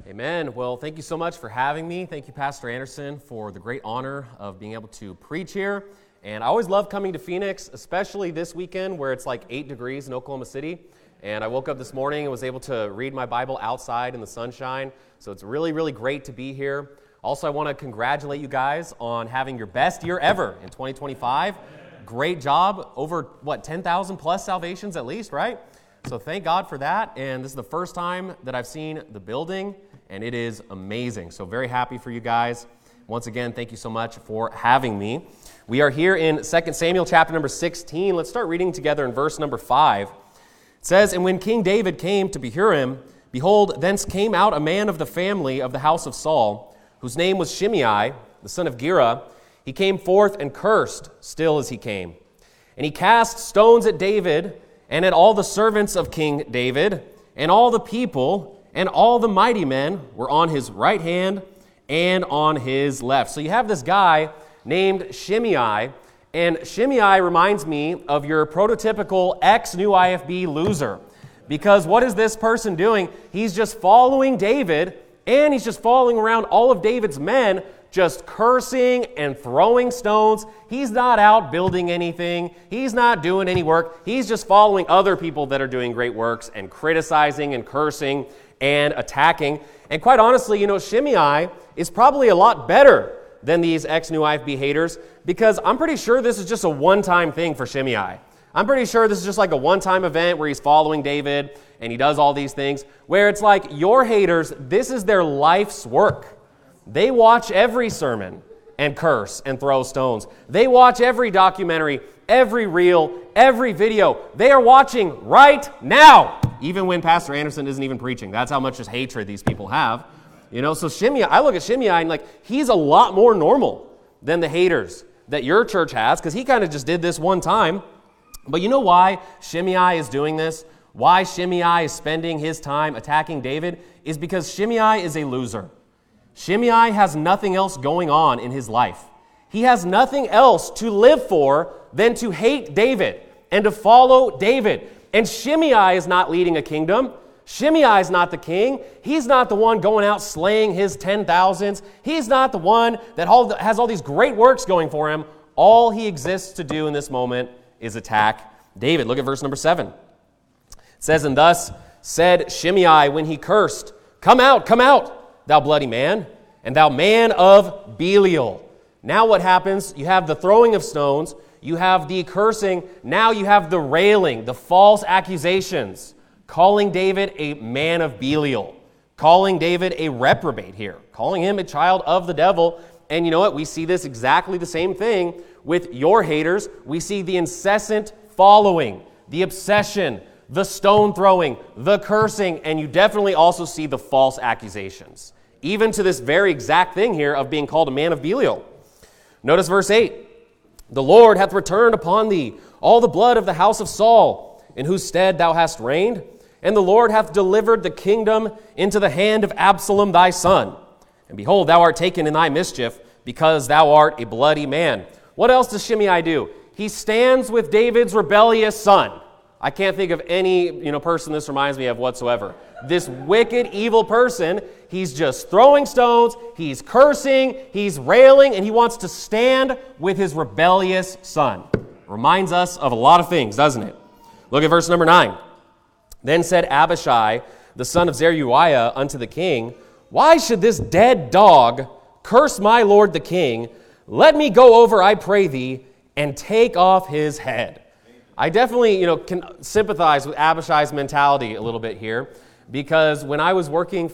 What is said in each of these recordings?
Amen. Well, thank you so much for having me. Thank you, Pastor Anderson, for the great honor of being able to preach here. And I always love coming to Phoenix, especially this weekend where it's like 8 degrees in Oklahoma City. And I woke up this morning and was able to read my Bible outside in the sunshine. So it's really, really great to be here. Also, I want to congratulate you guys on having your best year ever in 2025. Great job. Over, 10,000 plus salvations at least, right? So thank God for that. And this is the first time that I've seen the building, and it is amazing. So very happy for you guys. Once again, thank you so much for having me. We are here in 2 Samuel chapter number 16. Let's start reading together in verse number 5. It says, "And when King David came to Bahurim, behold, thence came out a man of the family of the house of Saul, whose name was Shimei, the son of Gera. He came forth and cursed still as he came. And he cast stones at David and at all the servants of King David, and all the people and all the mighty men were on his right hand and on his left." So you have this guy named Shimei, and Shimei reminds me of your prototypical ex-New IFB loser. Because what is this person doing? He's just following David, and he's just following around all of David's men, just cursing and throwing stones. He's not out building anything. He's not doing any work. He's just following other people that are doing great works and criticizing and cursing and attacking. And quite honestly, Shimei is probably a lot better than these ex-New IFB haters, because I'm pretty sure this is just a one-time thing for Shimei. I'm pretty sure this is just like a one-time event where he's following David and he does all these things, where it's like your haters, this is their life's work. They watch every sermon and curse and throw stones. They watch every documentary, every reel, every video. They are watching right now, even when Pastor Anderson isn't even preaching. That's how much just hatred these people have. So Shimei, I look at Shimei and he's a lot more normal than the haters that your church has, because he kind of just did this one time. But you know why Shimei is doing this? Why Shimei is spending his time attacking David is because Shimei is a loser. Shimei has nothing else going on in his life. He has nothing else to live for than to hate David and to follow David. And Shimei is not leading a kingdom. Shimei is not the king. He's not the one going out slaying his 10,000s. He's not the one that has all these great works going for him. All he exists to do in this moment is attack David. Look at verse number 7. It says, "And thus said Shimei when he cursed, come out, thou bloody man, and thou man of Belial." Now what happens? You have the throwing of stones, you have the cursing, now you have the railing, the false accusations, calling David a man of Belial, calling David a reprobate here, calling him a child of the devil. And you know what? We see this exactly the same thing with your haters. We see the incessant following, the obsession, the stone throwing, the cursing, and you definitely also see the false accusations, even to this very exact thing here of being called a man of Belial. Notice verse 8. "The Lord hath returned upon thee all the blood of the house of Saul, in whose stead thou hast reigned, and the Lord hath delivered the kingdom into the hand of Absalom thy son. And behold, thou art taken in thy mischief, because thou art a bloody man." What else does Shimei do? He stands with David's rebellious son. I can't think of any person this reminds me of whatsoever. This wicked, evil person, he's just throwing stones, he's cursing, he's railing, and he wants to stand with his rebellious son. Reminds us of a lot of things, doesn't it? Look at verse number 9. "Then said Abishai, the son of Zeruiah, unto the king, Why should this dead dog curse my lord the king? Let me go over, I pray thee, and take off his head." I definitely, can sympathize with Abishai's mentality a little bit here, because when I was working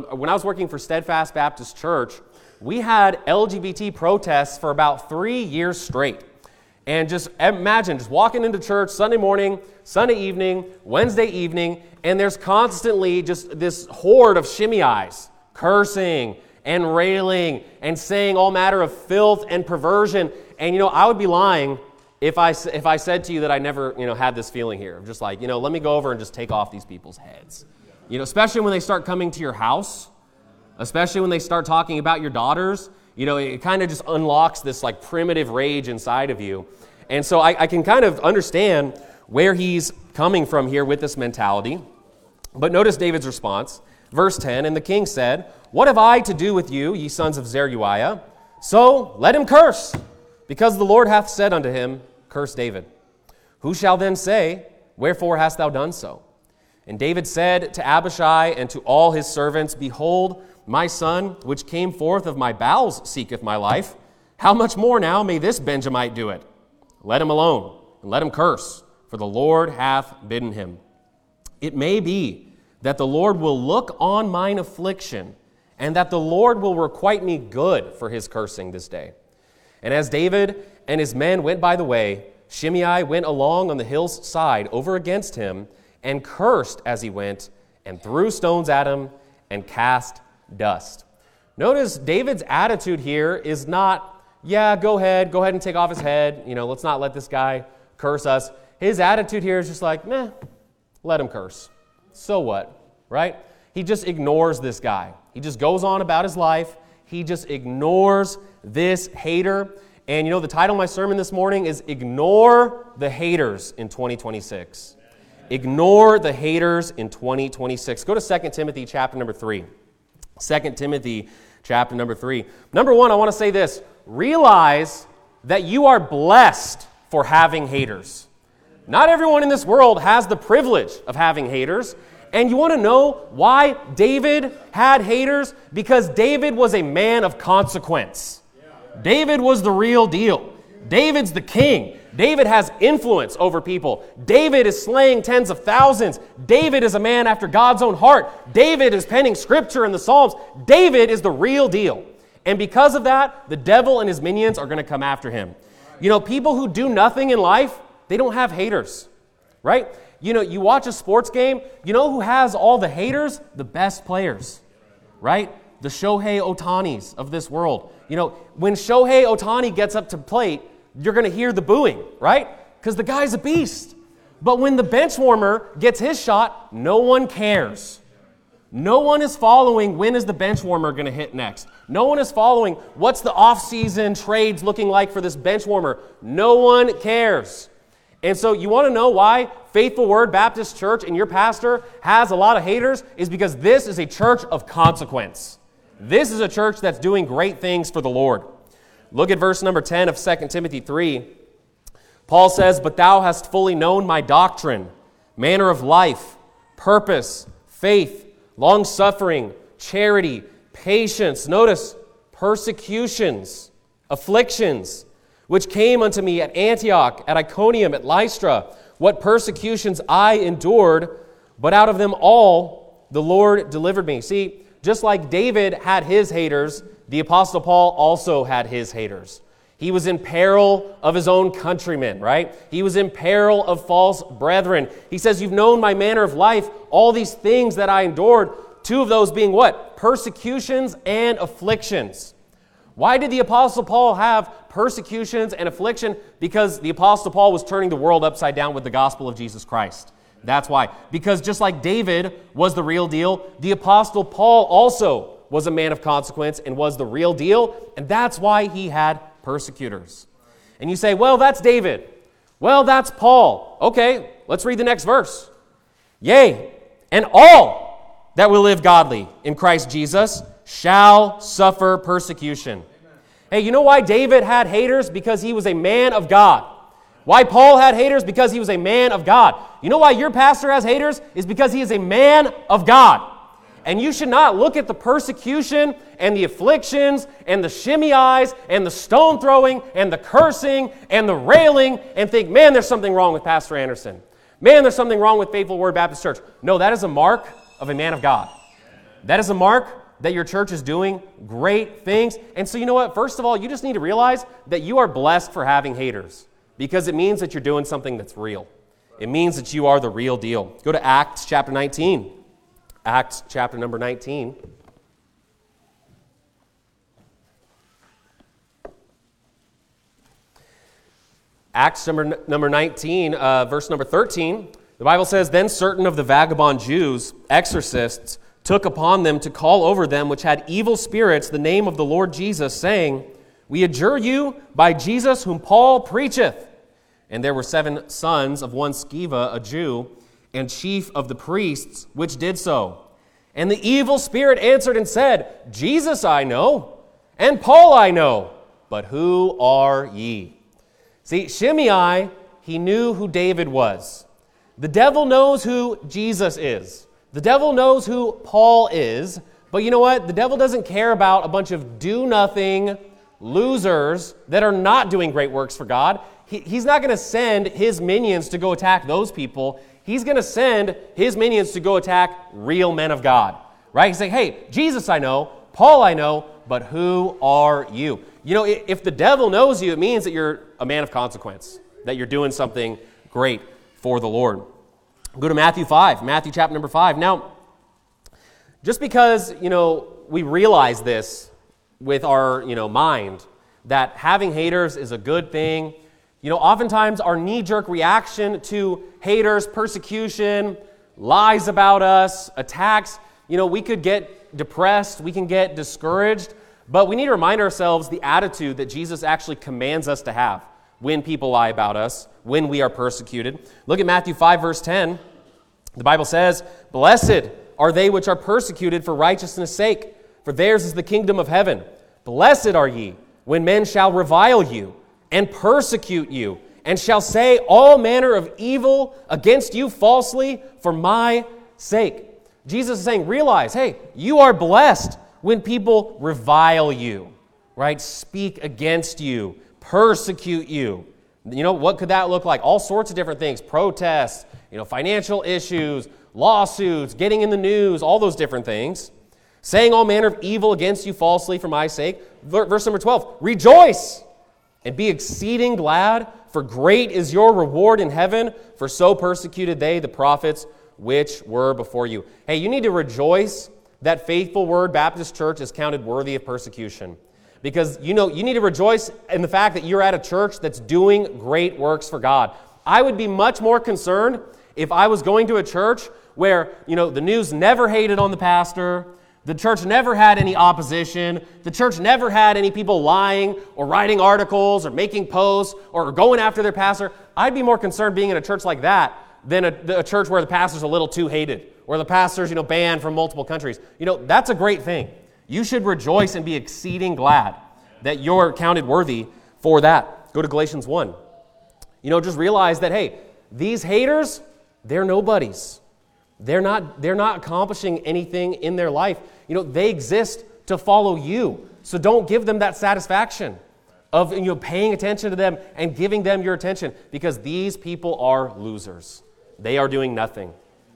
for Steadfast Baptist Church, we had LGBT protests for about 3 years straight. And just imagine just walking into church Sunday morning, Sunday evening, Wednesday evening, and there's constantly just this horde of Shimeis cursing and railing and saying all matter of filth and perversion. And, I would be lying if I said to you that I never, had this feeling here. Just like, let me go over and just take off these people's heads. Especially when they start coming to your house, especially when they start talking about your daughters, it kind of just unlocks this like primitive rage inside of you. And so I can kind of understand where he's coming from here with this mentality. But notice David's response. Verse 10, and the king said, What have I to do with you, ye sons of Zeruiah? So let him curse, because the Lord hath said unto him, Curse David. Who shall then say, Wherefore hast thou done so? And David said to Abishai and to all his servants, Behold, my son, which came forth of my bowels, seeketh my life. How much more now may this Benjamite do it? Let him alone, and let him curse, for the Lord hath bidden him. It may be that the Lord will look on mine affliction, and that the Lord will requite me good for his cursing this day. And as David and his men went by the way, Shimei went along on the hill's side over against him, and cursed as he went, and threw stones at him, and cast dust. Notice David's attitude here is not, yeah, go ahead and take off his head. Let's not let this guy curse us. His attitude here is just like, meh, let him curse. So what, right? He just ignores this guy. He just goes on about his life. He just ignores this hater. And the title of my sermon this morning is Ignore the Haters in 2026. Ignore the haters in 2026. Go to 2 Timothy chapter number 3. 2 Timothy chapter number 3. Number one, I want to say this. Realize that you are blessed for having haters. Not everyone in this world has the privilege of having haters. And you want to know why David had haters? Because David was a man of consequence. David was the real deal. David's the king. David has influence over people. David is slaying tens of thousands. David is a man after God's own heart. David is penning scripture in the Psalms. David is the real deal. And because of that, the devil and his minions are going to come after him. People who do nothing in life, they don't have haters, right? You watch a sports game, who has all the haters? The best players, right? The Shohei Ohtanis of this world. When Shohei Ohtani gets up to plate, you're going to hear the booing, right? Because the guy's a beast. But when the bench warmer gets his shot, no one cares. No one is following when is the bench warmer going to hit next. No one is following what's the off-season trades looking like for this bench warmer. No one cares. And so you want to know why Faithful Word Baptist Church and your pastor has a lot of haters? Is because this is a church of consequence. This is a church that's doing great things for the Lord. Look at verse number 10 of 2 Timothy 3. Paul says, But thou hast fully known my doctrine, manner of life, purpose, faith, long-suffering, charity, patience. Notice, persecutions, afflictions, which came unto me at Antioch, at Iconium, at Lystra. What persecutions I endured, but out of them all the Lord delivered me. See, just like David had his haters, the Apostle Paul also had his haters. He was in peril of his own countrymen, right? He was in peril of false brethren. He says, You've known my manner of life, all these things that I endured, two of those being what? Persecutions and afflictions. Why did the Apostle Paul have persecutions and affliction? Because the Apostle Paul was turning the world upside down with the gospel of Jesus Christ. That's why. Because just like David was the real deal, the Apostle Paul also was a man of consequence and was the real deal, and that's why he had persecutors. And you say, well, that's David. Well, that's Paul. Okay, let's read the next verse. Yea, and all that will live godly in Christ Jesus shall suffer persecution. Hey, you know why David had haters? Because he was a man of God. Why Paul had haters? Because he was a man of God. You know why your pastor has haters? Is because he is a man of God. And you should not look at the persecution and the afflictions and the Shimeis and the stone throwing and the cursing and the railing and think, man, there's something wrong with Pastor Anderson. Man, there's something wrong with Faithful Word Baptist Church. No, that is a mark of a man of God. That is a mark that your church is doing great things. And so you know what? First of all, you just need to realize that you are blessed for having haters. Because it means that you're doing something that's real. It means that you are the real deal. Go to Acts chapter 19. Acts chapter number 19. Acts number 19, verse number 13. The Bible says, Then certain of the vagabond Jews, exorcists, took upon them to call over them which had evil spirits the name of the Lord Jesus, saying, We adjure you by Jesus whom Paul preacheth. And there were 7 sons of one Sceva, a Jew, and chief of the priests, which did so. And the evil spirit answered and said, Jesus I know, and Paul I know, but who are ye? See, Shimei, he knew who David was. The devil knows who Jesus is. The devil knows who Paul is. But you know what? The devil doesn't care about a bunch of do-nothing losers that are not doing great works for God. He's not going to send his minions to go attack those people. He's going to send his minions to go attack real men of God. Right? He's saying, hey, Jesus I know, Paul I know, but who are you? You know, if the devil knows you, it means that you're a man of consequence, that you're doing something great for the Lord. Go to Matthew 5, Matthew chapter number 5. Now, just because, we realize this with our, mind, that having haters is a good thing, oftentimes our knee-jerk reaction to haters, persecution, lies about us, attacks, we could get depressed, we can get discouraged, but we need to remind ourselves the attitude that Jesus actually commands us to have when people lie about us, when we are persecuted. Look at Matthew 5, verse 10. The Bible says, "Blessed are they which are persecuted for righteousness' sake, for theirs is the kingdom of heaven. Blessed are ye, when men shall revile you, and persecute you, and shall say all manner of evil against you falsely for my sake." Jesus is saying, realize, hey, you are blessed when people revile you, right? Speak against you, persecute you. What could that look like? All sorts of different things. Protests, financial issues, lawsuits, getting in the news, all those different things. Saying all manner of evil against you falsely for my sake. Verse number 12, rejoice and be exceeding glad, for great is your reward in heaven, for so persecuted they the prophets which were before you. Hey, you need to rejoice that Faithful Word Baptist Church is counted worthy of persecution. Because, you need to rejoice in the fact that you're at a church that's doing great works for God. I would be much more concerned if I was going to a church where, the news never hated on the pastor, the church never had any opposition, the church never had any people lying or writing articles or making posts or going after their pastor. I'd be more concerned being in a church like that than a church where the pastor's a little too hated, or the pastor's, banned from multiple countries. That's a great thing. You should rejoice and be exceeding glad that you're counted worthy for that. Go to Galatians 1. Just realize that, hey, these haters, they're nobodies. They're not accomplishing anything in their life. They exist to follow you. So don't give them that satisfaction of paying attention to them and giving them your attention, because these people are losers. They are doing nothing.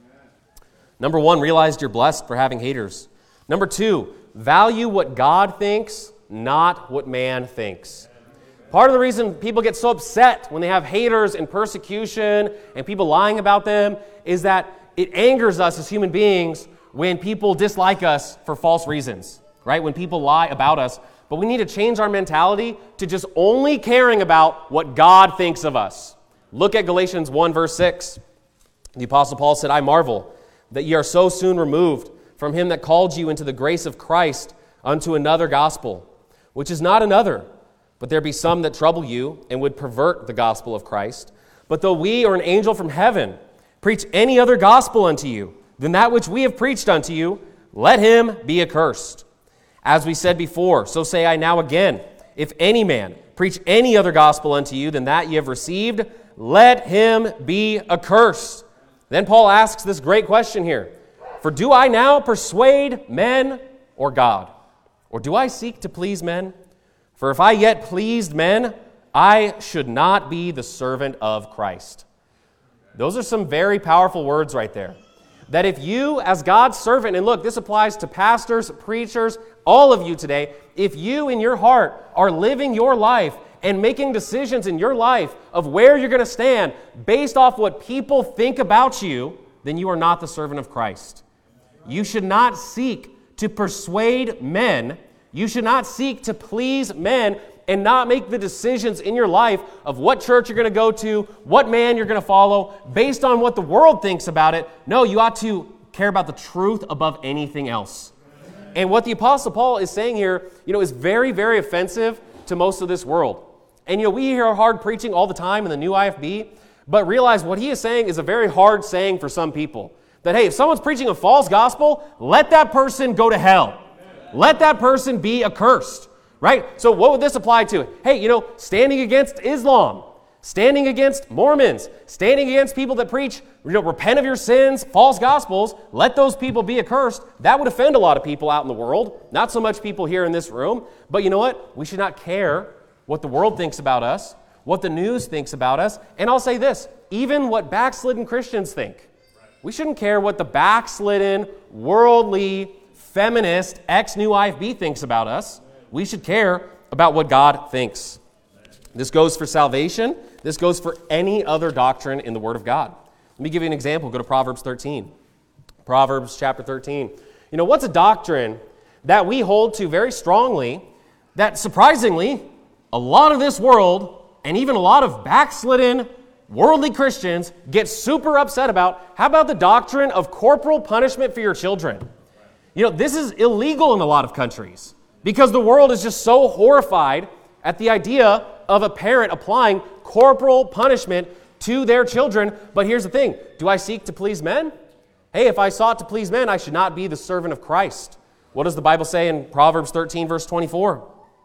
Number 1, realize you're blessed for having haters. Number 2, value what God thinks, not what man thinks. Part of the reason people get so upset when they have haters and persecution and people lying about them is that it angers us as human beings when people dislike us for false reasons, right? When people lie about us. But we need to change our mentality to just only caring about what God thinks of us. Look at Galatians 1, verse 6. The Apostle Paul said, "I marvel that ye are so soon removed from him that called you into the grace of Christ unto another gospel, which is not another. But there be some that trouble you and would pervert the gospel of Christ. But though we or an angel from heaven preach any other gospel unto you than that which we have preached unto you, let him be accursed. As we said before, so say I now again, if any man preach any other gospel unto you than that ye have received, let him be accursed." Then Paul asks this great question here. "For do I now persuade men or God? Or do I seek to please men? For if I yet pleased men, I should not be the servant of Christ." Those are some very powerful words right there. That if you, as God's servant, and look, this applies to pastors, preachers, all of you today, if you in your heart are living your life and making decisions in your life of where you're going to stand based off what people think about you, then you are not the servant of Christ. You should not seek to persuade men. You should not seek to please men and not make the decisions in your life of what church you're going to go to, what man you're going to follow, based on what the world thinks about it. No, you ought to care about the truth above anything else. And what the Apostle Paul is saying here, is very, very offensive to most of this world. And, we hear hard preaching all the time in the new IFB, but realize what he is saying is a very hard saying for some people. That, hey, if someone's preaching a false gospel, let that person go to hell. Let that person be accursed, right? So what would this apply to? Hey, standing against Islam, standing against Mormons, standing against people that preach, repent of your sins, false gospels, let those people be accursed. That would offend a lot of people out in the world, not so much people here in this room. But you know what? We should not care what the world thinks about us, what the news thinks about us. And I'll say this, even what backslidden Christians think. We shouldn't care what the backslidden, worldly, feminist, ex-New IFB thinks about us. We should care about what God thinks. This goes for salvation. This goes for any other doctrine in the Word of God. Let me give you an example. Go to Proverbs 13. Proverbs chapter 13. What's a doctrine that we hold to very strongly that surprisingly, a lot of this world and even a lot of backslidden worldly Christians get super upset about? How about the doctrine of corporal punishment for your children? This is illegal in a lot of countries because the world is just so horrified at the idea of a parent applying corporal punishment to their children. But here's the thing. Do I seek to please men? Hey, if I sought to please men, I should not be the servant of Christ. What does the Bible say in Proverbs 13, verse 24?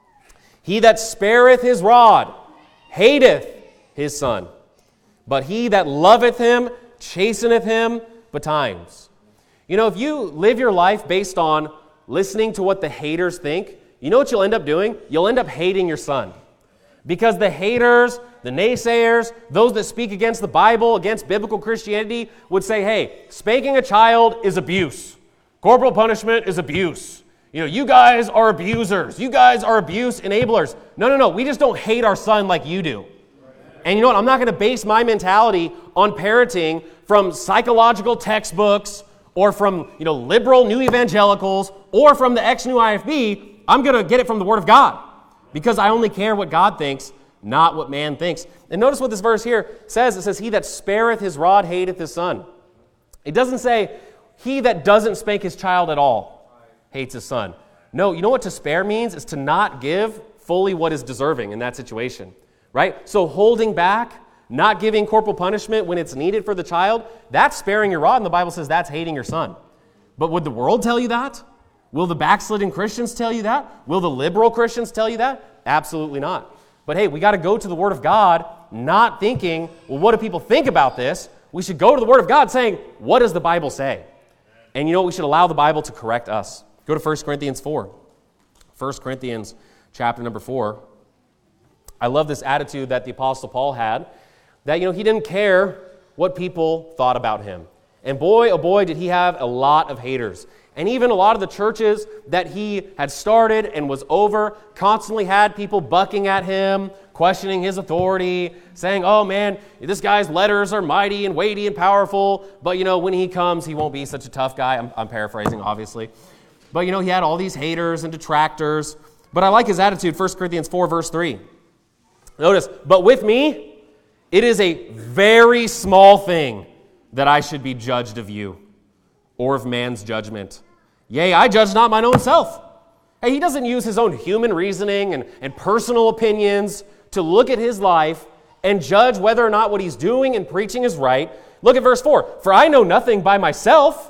He that spareth his rod hateth his son, but he that loveth him chasteneth him betimes. If you live your life based on listening to what the haters think, you know what you'll end up doing? You'll end up hating your son. Because the haters, the naysayers, those that speak against the Bible, against biblical Christianity, would say, hey, spanking a child is abuse. Corporal punishment is abuse. You guys are abusers. You guys are abuse enablers. No. We just don't hate our son like you do. And you know what? I'm not going to base my mentality on parenting from psychological textbooks or from, liberal new evangelicals or from the ex-New IFB. I'm going to get it from the Word of God because I only care what God thinks, not what man thinks. And notice what this verse here says. It says, he that spareth his rod hateth his son. It doesn't say, he that doesn't spank his child at all hates his son. No, you know what to spare means? Is to not give fully what is deserving in that situation, right? So holding back, not giving corporal punishment when it's needed for the child, that's sparing your rod, and the Bible says that's hating your son. But would the world tell you that? Will the backslidden Christians tell you that? Will the liberal Christians tell you that? Absolutely not. But hey, we got to go to the Word of God, not thinking, well, what do people think about this? We should go to the Word of God saying, what does the Bible say? And we should allow the Bible to correct us. Go to 1 Corinthians 4. 1 Corinthians chapter number 4. I love this attitude that the Apostle Paul had, that, he didn't care what people thought about him. And boy, oh boy, did he have a lot of haters. And even a lot of the churches that he had started and was over constantly had people bucking at him, questioning his authority, saying, oh man, this guy's letters are mighty and weighty and powerful, but when he comes, he won't be such a tough guy. I'm paraphrasing, obviously. But he had all these haters and detractors. But I like his attitude, 1 Corinthians 4, verse 3. Notice, but with me, it is a very small thing that I should be judged of you, or of man's judgment. Yea, I judge not mine own self. Hey, he doesn't use his own human reasoning and personal opinions to look at his life and judge whether or not what he's doing and preaching is right. Look at verse 4. For I know nothing by myself,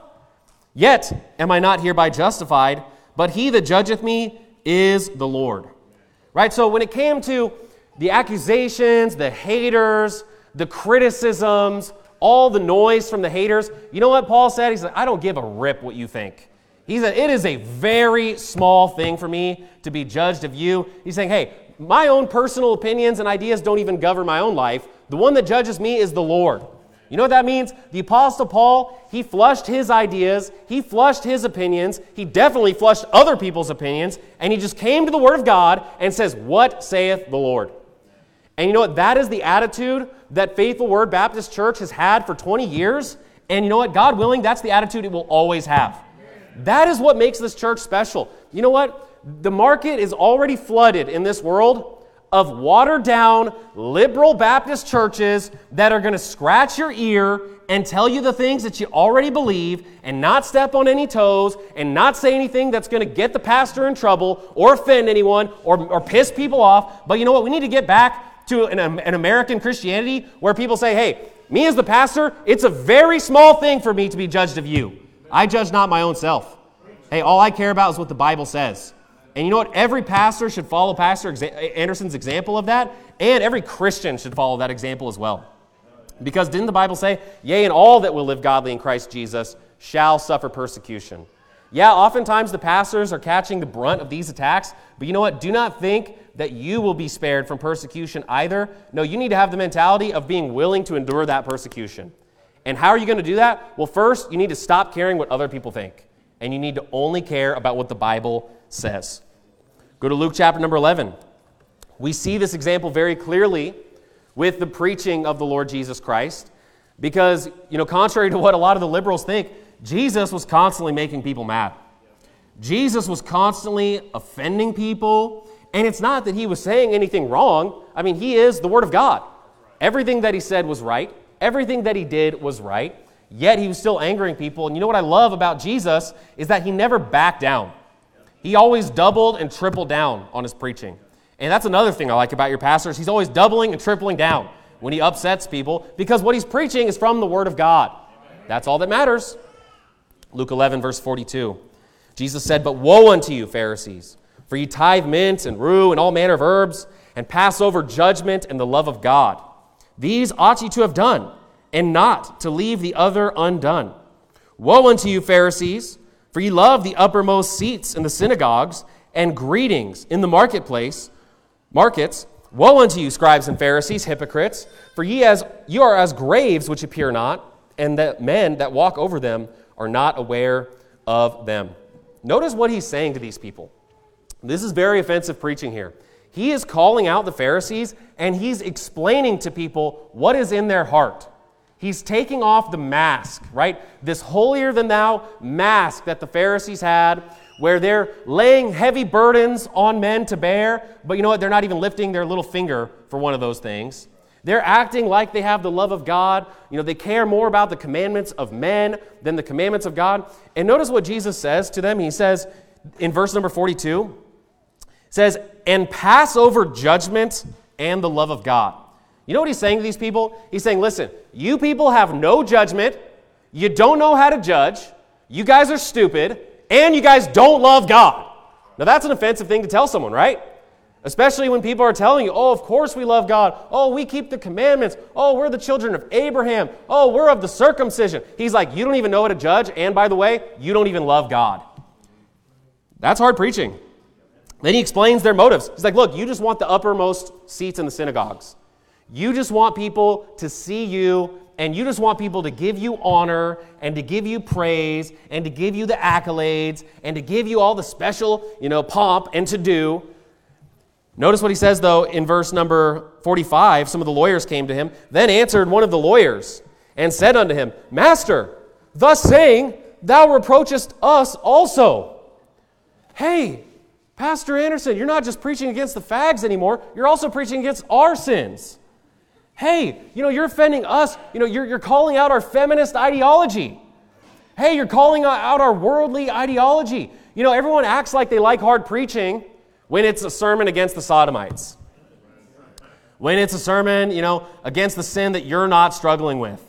yet am I not hereby justified, but he that judgeth me is the Lord. Right? So when it came to the accusations, the haters, the criticisms, all the noise from the haters, you know what Paul said? He said, I don't give a rip what you think. He said, it is a very small thing for me to be judged of you. He's saying, hey, my own personal opinions and ideas don't even govern my own life. The one that judges me is the Lord. You know what that means? The Apostle Paul, he flushed his ideas, he flushed his opinions, he definitely flushed other people's opinions, and he just came to the Word of God and says, what saith the Lord? And you know what? That is the attitude that Faithful Word Baptist Church has had for 20 years. And you know what? God willing, that's the attitude it will always have. That is what makes this church special. You know what? The market is already flooded in this world of watered-down liberal Baptist churches that are going to scratch your ear and tell you the things that you already believe and not step on any toes and not say anything that's going to get the pastor in trouble or offend anyone or piss people off. But you know what? We need to get back to an American Christianity where people say, hey, Me as the pastor, it's a very small thing for me to be judged of you. I judge not my own self. Hey, all I care about is what the Bible says. And you know what? Every pastor should follow Pastor Anderson's example of that, and every Christian should follow that example as well. Because didn't the Bible say, yea, and all that will live godly in Christ Jesus shall suffer persecution? Yeah, oftentimes the pastors are catching the brunt of these attacks, but you know what? Do not think that you will be spared from persecution either. No, you need to have the mentality of being willing to endure that persecution. And how are you going to do that? Well, first, you need to stop caring what other people think, and you need to only care about what the Bible says. Go to Luke chapter number 11. We see this example very clearly with the preaching of the Lord Jesus Christ, because, contrary to what a lot of the liberals think, Jesus was constantly making people mad. Jesus was constantly offending people, and it's not that he was saying anything wrong. I mean, he is the Word of God. Everything that he said was right. Everything that he did was right, yet he was still angering people. And you know what I love about Jesus is that he never backed down. He always doubled and tripled down on his preaching. And that's another thing I like about your pastors. He's always doubling and tripling down when he upsets people, because what he's preaching is from the Word of God. That's all that matters. Luke 11, verse 42. Jesus said, "But woe unto you, Pharisees, for ye tithe mint and rue and all manner of herbs, and pass over judgment and the love of God. These ought ye to have done, and not to leave the other undone. Woe unto you, Pharisees, for ye love the uppermost seats in the synagogues, and greetings in the markets. Woe unto you, scribes and Pharisees, hypocrites, for you are as graves which appear not, and that men that walk over them are not aware of them." Notice what he's saying to these people. This is very offensive preaching here. He is calling out the Pharisees, and he's explaining to people what is in their heart. He's taking off the mask, right? This holier-than-thou mask that the Pharisees had, where they're laying heavy burdens on men to bear, but you know what? They're not even lifting their little finger for one of those things. They're acting like they have the love of God. They care more about the commandments of men than the commandments of God. And notice what Jesus says to them. He says in verse number 42, says, "And pass over judgment and the love of God." You know what he's saying to these people? He's saying, listen, you people have no judgment, you don't know how to judge, you guys are stupid, and you guys don't love God. Now that's an offensive thing to tell someone, right? Especially when people are telling you, oh, of course we love God, oh, we keep the commandments, oh, we're the children of Abraham, oh, we're of the circumcision. He's like, you don't even know how to judge, and by the way, you don't even love God. That's hard preaching. Then he explains their motives. He's like, look, you just want the uppermost seats in the synagogues. You just want people to see you, and you just want people to give you honor and to give you praise and to give you the accolades and to give you all the special, pomp and to do. Notice what he says, though, in verse number 45. Some of the lawyers came to him. Then answered one of the lawyers and said unto him, "Master, thus saying, thou reproachest us also." Hey, Pastor Anderson, you're not just preaching against the fags anymore. You're also preaching against our sins. Hey, you're offending us. You're calling out our feminist ideology. Hey, you're calling out our worldly ideology. Everyone acts like they like hard preaching when it's a sermon against the Sodomites. When it's a sermon, against the sin that you're not struggling with.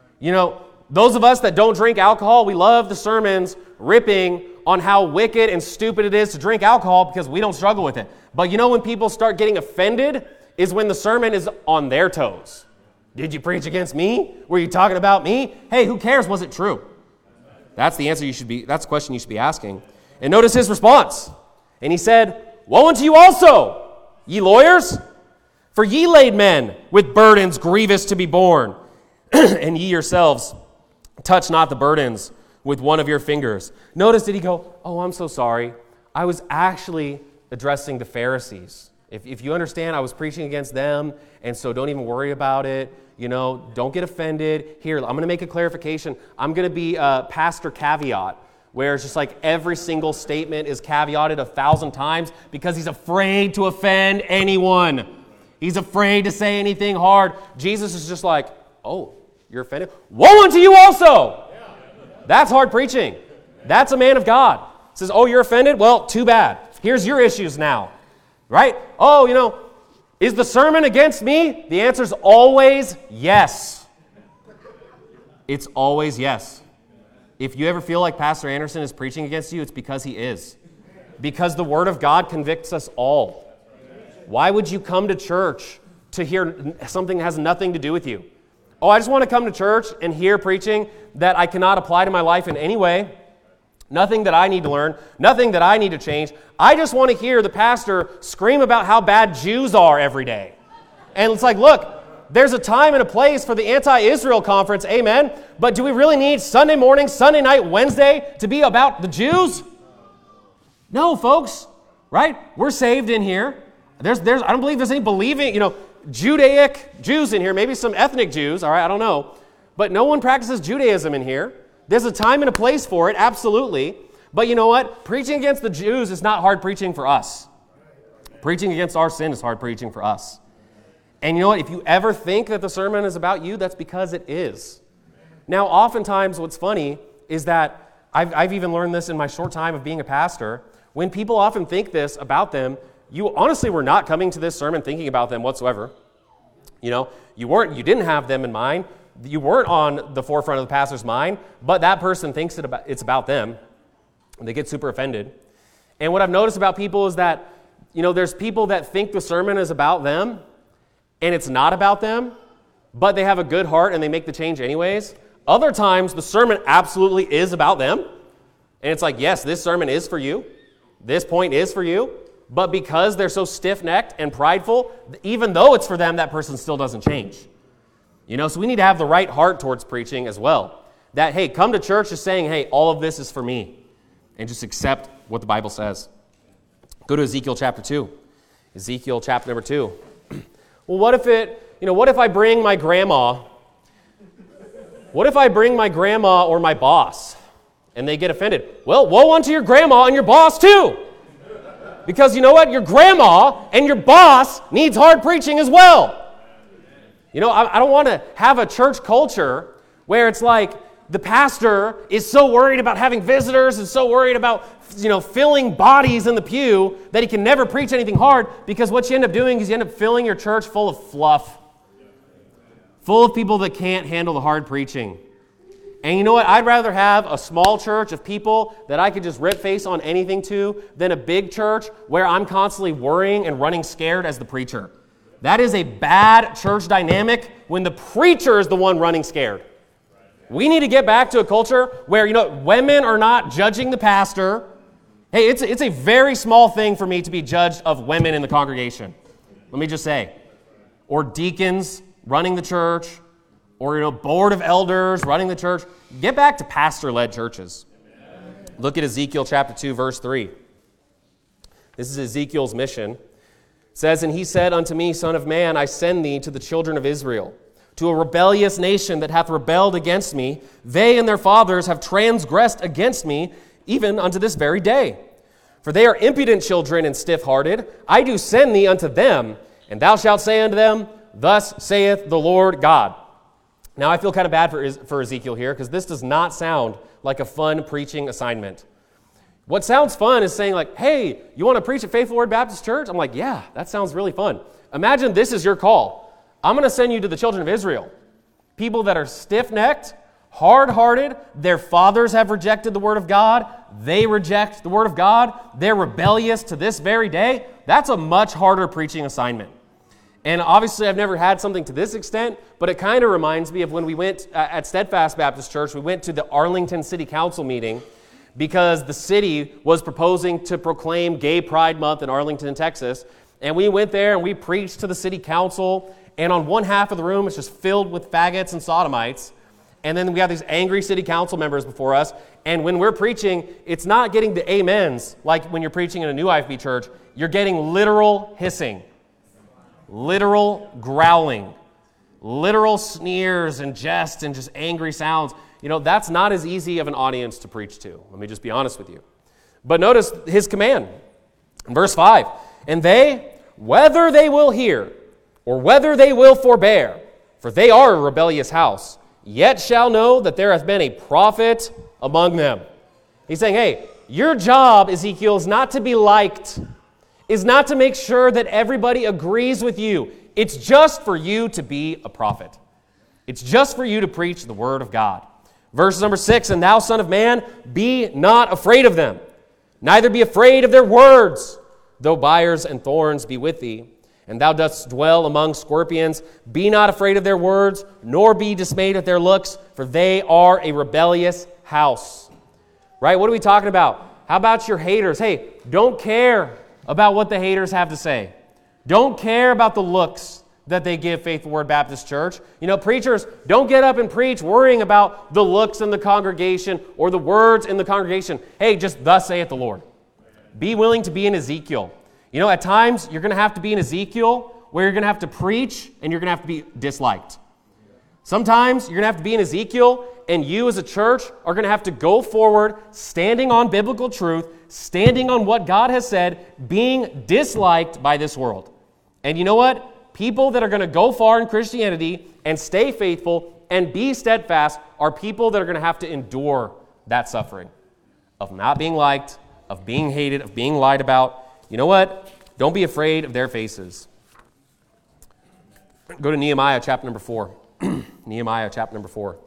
Those of us that don't drink alcohol, we love the sermons ripping on how wicked and stupid it is to drink alcohol because we don't struggle with it. But when people start getting offended is when the sermon is on their toes. Did you preach against me? Were you talking about me? Hey, who cares? Was it true? That's the answer that's the question you should be asking. And notice his response. And he said, "Woe unto you also, ye lawyers, for ye laid men with burdens grievous to be borne, and ye yourselves touch not the burdens with one of your fingers." Notice, did he go, "Oh, I'm so sorry. I was actually addressing the Pharisees. If you understand, I was preaching against them, and so don't even worry about it. Don't get offended. Here, I'm going to make a clarification. I'm going to be Pastor Caveat, where it's just like every single statement is caveated 1,000 times because he's afraid to offend anyone. He's afraid to say anything hard. Jesus is just like, oh, you're offended? Woe unto you also! That's hard preaching. That's a man of God. Says, oh, you're offended? Well, too bad. Here's your issues now. Right? Oh, is the sermon against me? The answer is always yes. It's always yes. If you ever feel like Pastor Anderson is preaching against you, it's because he is. Because the Word of God convicts us all. Why would you come to church to hear something that has nothing to do with you? Oh, I just want to come to church and hear preaching that I cannot apply to my life in any way. Nothing that I need to learn. Nothing that I need to change. I just want to hear the pastor scream about how bad Jews are every day. And it's like, look, there's a time and a place for the anti-Israel conference, amen. But do we really need Sunday morning, Sunday night, Wednesday to be about the Jews? No, folks, right? We're saved in here. I don't believe there's any believing, Judaic Jews in here, maybe some ethnic Jews, all right, I don't know. But no one practices Judaism in here. There's a time and a place for it, absolutely. But you know what? Preaching against the Jews is not hard preaching for us. Preaching against our sin is hard preaching for us. And you know what? If you ever think that the sermon is about you, that's because it is. Now, oftentimes what's funny is that I've even learned this in my short time of being a pastor. When people often think this about them, you honestly were not coming to this sermon thinking about them whatsoever. You didn't have them in mind. You weren't on the forefront of the pastor's mind, but that person thinks it's about them. And they get super offended. And what I've noticed about people is that, there's people that think the sermon is about them, and it's not about them, but they have a good heart and they make the change anyways. Other times, the sermon absolutely is about them. And it's like, yes, this sermon is for you. This point is for you. But because they're so stiff-necked and prideful, even though it's for them, that person still doesn't change. So we need to have the right heart towards preaching as well. That, hey, come to church just saying, hey, all of this is for me. And just accept what the Bible says. Go to Ezekiel chapter 2. Ezekiel chapter number 2. Well, what if I bring my grandma? What if I bring my grandma or my boss and they get offended? Well, woe unto your grandma and your boss too. Because you know what? Your grandma and your boss needs hard preaching as well. I don't want to have a church culture where it's like the pastor is so worried about having visitors and so worried about, filling bodies in the pew that he can never preach anything hard, because what you end up doing is you end up filling your church full of fluff, full of people that can't handle the hard preaching. And you know what? I'd rather have a small church of people that I could just rip face on anything to than a big church where I'm constantly worrying and running scared as the preacher. That is a bad church dynamic when the preacher is the one running scared. We need to get back to a culture where, women are not judging the pastor. Hey, it's a very small thing for me to be judged of women in the congregation. Let me just say. Or deacons running the church, or, board of elders running the church. Get back to pastor-led churches. Amen. Look at Ezekiel chapter 2, verse 3. This is Ezekiel's mission. It says, "And he said unto me, Son of man, I send thee to the children of Israel, to a rebellious nation that hath rebelled against me. They and their fathers have transgressed against me, even unto this very day. For they are impudent children and stiff-hearted. I do send thee unto them, and thou shalt say unto them, Thus saith the Lord God." Now, I feel kind of bad for Ezekiel here, because this does not sound like a fun preaching assignment. What sounds fun is saying like, hey, you want to preach at Faithful Word Baptist Church? I'm like, yeah, that sounds really fun. Imagine this is your call. I'm going to send you to the children of Israel. People that are stiff-necked, hard-hearted. Their fathers have rejected the Word of God. They reject the Word of God. They're rebellious to this very day. That's a much harder preaching assignment. And obviously, I've never had something to this extent, but it kind of reminds me of when we went at Steadfast Baptist Church, we went to the Arlington City Council meeting because the city was proposing to proclaim Gay Pride Month in Arlington, Texas. And we went there and we preached to the city council, and on one half of the room, it's just filled with faggots and sodomites. And then we have these angry city council members before us. And when we're preaching, it's not getting the amens like when you're preaching in a new IFB church. You're getting literal hissing, literal growling, literal sneers and jests and just angry sounds. That's not as easy of an audience to preach to. Let me just be honest with you. But notice his command. In verse 5, "And they, whether they will hear or whether they will forbear, for they are a rebellious house, yet shall know that there hath been a prophet among them." He's saying, hey, your job, Ezekiel, is not to be liked, is not to make sure that everybody agrees with you. It's just for you to be a prophet. It's just for you to preach the word of God. Verse number 6, and thou, son of man, be not afraid of them, neither be afraid of their words, though briars and thorns be with thee, and thou dost dwell among scorpions. Be not afraid of their words, nor be dismayed at their looks, for they are a rebellious house. Right? What are we talking about? How about your haters? Hey, don't care about what the haters have to say. Don't care about the looks that they give Faithful Word Baptist Church. You know, preachers, don't get up and preach worrying about the looks in the congregation or the words in the congregation. Hey, just thus saith the Lord. Be willing to be in Ezekiel. You know, at times you're going to have to be in Ezekiel where you're going to have to preach and you're going to have to be disliked. Sometimes you're going to have to be in Ezekiel and you as a church are going to have to go forward standing on biblical truth, standing on what God has said, being disliked by this world. And you know what? People that are going to go far in Christianity and stay faithful and be steadfast are people that are going to have to endure that suffering of not being liked, of being hated, of being lied about. You know what? Don't be afraid of their faces. Go to Nehemiah chapter number 4. Nehemiah chapter number 4.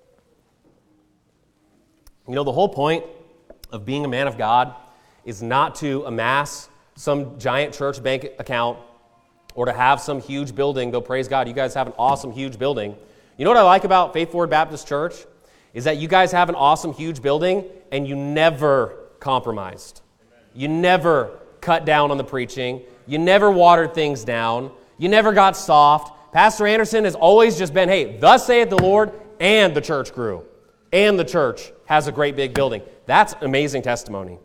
You know, the whole point of being a man of God is not to amass some giant church bank account or to have some huge building, though praise God, you guys have an awesome, huge building. You know what I like about Faithful Word Baptist Church? Is that you guys have an awesome, huge building, and you never compromised. You never cut down on the preaching. You never watered things down. You never got soft. Pastor Anderson has always just been, hey, thus saith the Lord, and the church grew. And the church has a great big building. That's amazing testimony.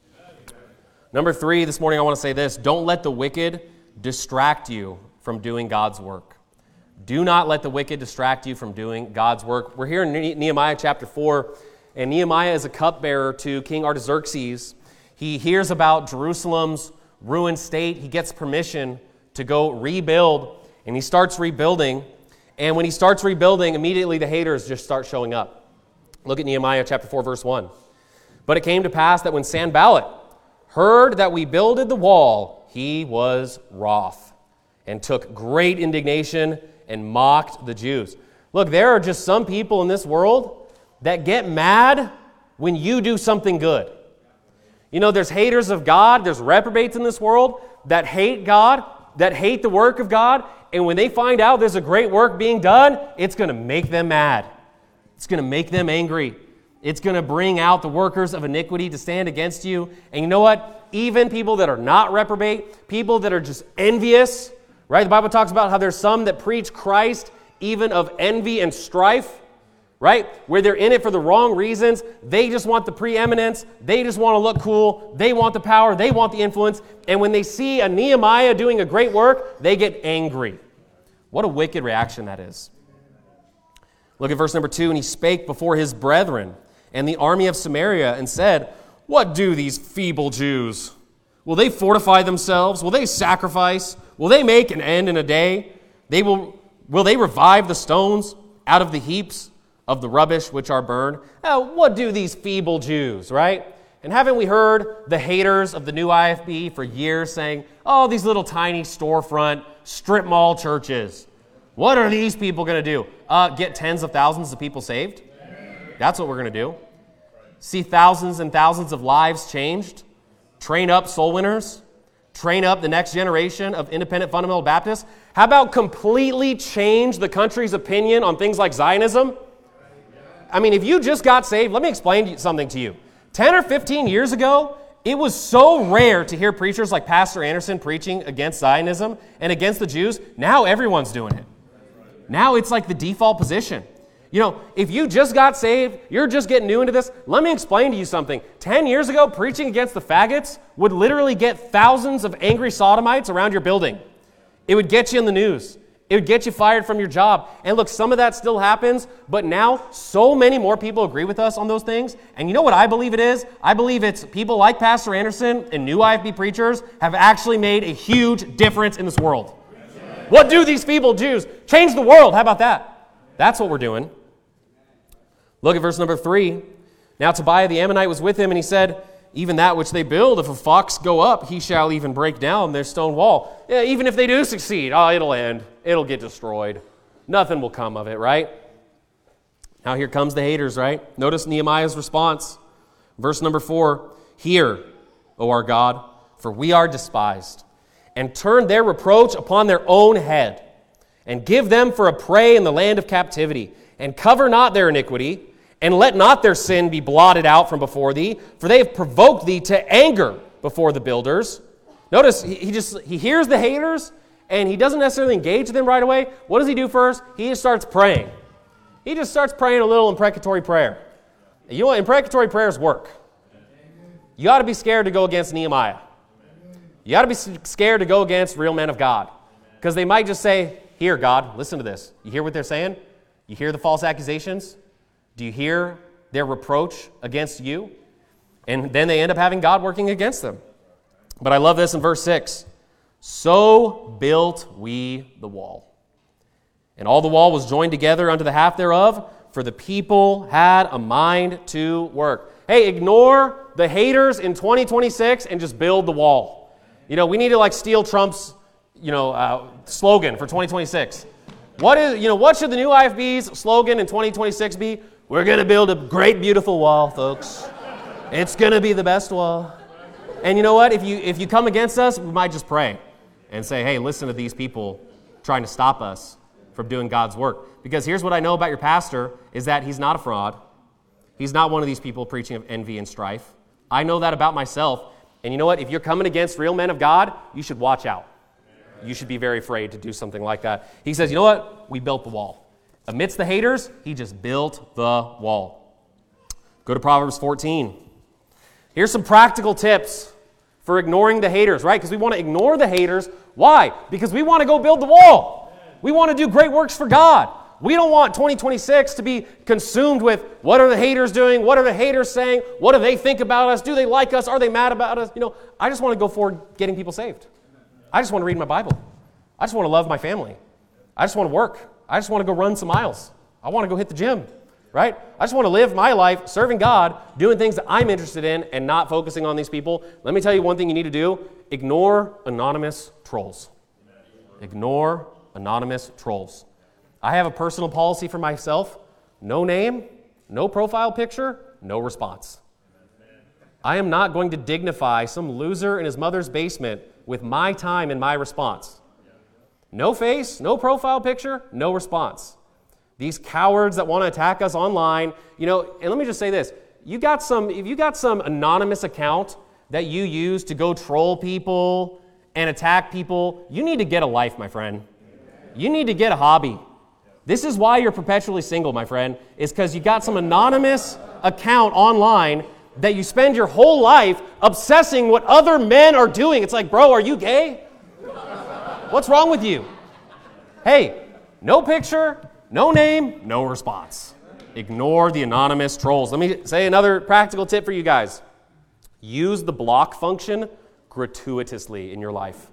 Number 3, this morning I want to say this. Don't let the wicked distract you from doing God's work. Do not let the wicked distract you from doing God's work. We're here in Nehemiah chapter 4, and Nehemiah is a cupbearer to King Artaxerxes. He hears about Jerusalem's ruined state. He gets permission to go rebuild, and he starts rebuilding. And when he starts rebuilding, immediately the haters just start showing up. Look at Nehemiah chapter 4, verse 1. But it came to pass that when Sanballat heard that we builded the wall, he was wroth and took great indignation and mocked the Jews. Look, there are just some people in this world that get mad when you do something good. You know, there's haters of God, there's reprobates in this world that hate God, that hate the work of God, and when they find out there's a great work being done, it's going to make them mad. It's going to make them angry. It's going to bring out the workers of iniquity to stand against you. And you know what? Even people that are not reprobate, people that are just envious, right? The Bible talks about how there's some that preach Christ even of envy and strife, right? Where they're in it for the wrong reasons. They just want the preeminence. They just want to look cool. They want the power. They want the influence. And when they see a Nehemiah doing a great work, they get angry. What a wicked reaction that is. Look at verse number 2. And he spake before his brethren and the army of Samaria and said, what do these feeble Jews? Will they fortify themselves? Will they sacrifice? Will they make an end in a day? Will they revive the stones out of the heaps of the rubbish which are burned? What do these feeble Jews, right? And haven't we heard the haters of the new IFB for years saying, oh, these little tiny storefront, strip mall churches. What are these people going to do? Get tens of thousands of people saved? That's what we're going to do. See thousands and thousands of lives changed, train up soul winners, train up the next generation of independent fundamental Baptists. How about completely change the country's opinion on things like Zionism? I mean, if you just got saved, let me explain something to you. 10 or 15 years ago, it was so rare to hear preachers like Pastor Anderson preaching against Zionism and against the Jews. Now everyone's doing it. Now it's like the default position. You know, if you just got saved, you're just getting new into this, let me explain to you something. 10 years ago, preaching against the faggots would literally get thousands of angry sodomites around your building. It would get you in the news. It would get you fired from your job. And look, some of that still happens, but now so many more people agree with us on those things. And you know what I believe it is? I believe it's people like Pastor Anderson and new IFB preachers have actually made a huge difference in this world. What do these feeble Jews? Change the world. How about that? That's what we're doing. Look at verse number 3. Now Tobiah the Ammonite was with him, and he said, even that which they build, if a fox go up, he shall even break down their stone wall. Yeah, even if they do succeed, it'll end. It'll get destroyed. Nothing will come of it, right? Now here comes the haters, right? Notice Nehemiah's response. Verse number 4, "Hear, O our God, for we are despised, and turn their reproach upon their own head, and give them for a prey in the land of captivity, and cover not their iniquity, and let not their sin be blotted out from before thee, for they have provoked thee to anger before the builders." Notice, he hears the haters, and he doesn't necessarily engage them right away. What does he do first? He just starts praying. He just starts praying a little imprecatory prayer. You know what? Imprecatory prayers work. You ought to be scared to go against Nehemiah. You ought to be scared to go against real men of God, because they might just say, "Here, God, listen to this." You hear what they're saying? You hear the false accusations? Do you hear their reproach against you? And then they end up having God working against them. But I love this in verse 6. "So built we the wall. And all the wall was joined together unto the half thereof, for the people had a mind to work." Hey, ignore the haters in 2026 and just build the wall. You know, we need to steal Trump's, slogan for 2026. What should the new IFB's slogan in 2026 be? We're going to build a great, beautiful wall, folks. It's going to be the best wall. And you know what? If you come against us, we might just pray and say, "Hey, listen to these people trying to stop us from doing God's work." Because here's what I know about your pastor, is that he's not a fraud. He's not one of these people preaching of envy and strife. I know that about myself. And you know what? If you're coming against real men of God, you should watch out. You should be very afraid to do something like that. He says, you know what? We built the wall. Amidst the haters, he just built the wall. Go to Proverbs 14. Here's some practical tips for ignoring the haters, right? Because we want to ignore the haters. Why? Because we want to go build the wall. We want to do great works for God. We don't want 2026 to be consumed with what are the haters doing? What are the haters saying? What do they think about us? Do they like us? Are they mad about us? I just want to go forward getting people saved. I just want to read my Bible. I just want to love my family. I just want to work. I just want to go run some miles. I want to go hit the gym, right? I just want to live my life serving God, doing things that I'm interested in and not focusing on these people. Let me tell you one thing you need to do. Ignore anonymous trolls. Ignore anonymous trolls. I have a personal policy for myself. No name, no profile picture, no response. I am not going to dignify some loser in his mother's basement with my time and my response. No face, no profile picture, no response. These cowards that want to attack us online, and let me just say this. If you got some anonymous account that you use to go troll people and attack people, you need to get a life, my friend. You need to get a hobby. This is why you're perpetually single, my friend, is because you got some anonymous account online that you spend your whole life obsessing what other men are doing. It's like, bro, are you gay? What's wrong with you? Hey, no picture, no name, no response. Ignore the anonymous trolls. Let me say another practical tip for you guys. Use the block function gratuitously in your life.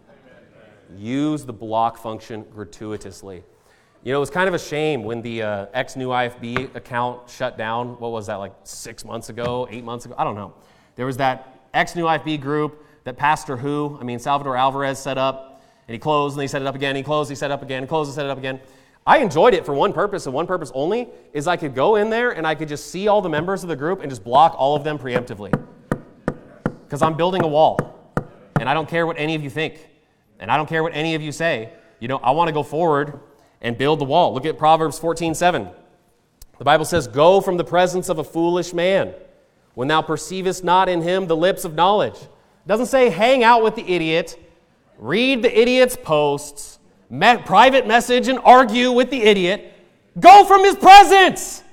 Use the block function gratuitously. It was kind of a shame when the ex-New IFB account shut down. What was that, 6 months ago, 8 months ago? I don't know. There was that ex-New IFB group that Salvador Alvarez set up, and he closed, and he set it up again, he closed, he set it up again, he closed, and set it up again. I enjoyed it for one purpose, and one purpose only, is I could go in there and I could just see all the members of the group and just block all of them preemptively. Because I'm building a wall, and I don't care what any of you think, and I don't care what any of you say. I want to go forward and build the wall. Look at Proverbs 14:7. The Bible says, "Go from the presence of a foolish man, when thou perceivest not in him the lips of knowledge." It doesn't say hang out with the idiot, read the idiot's posts, private message and argue with the idiot. Go from his presence.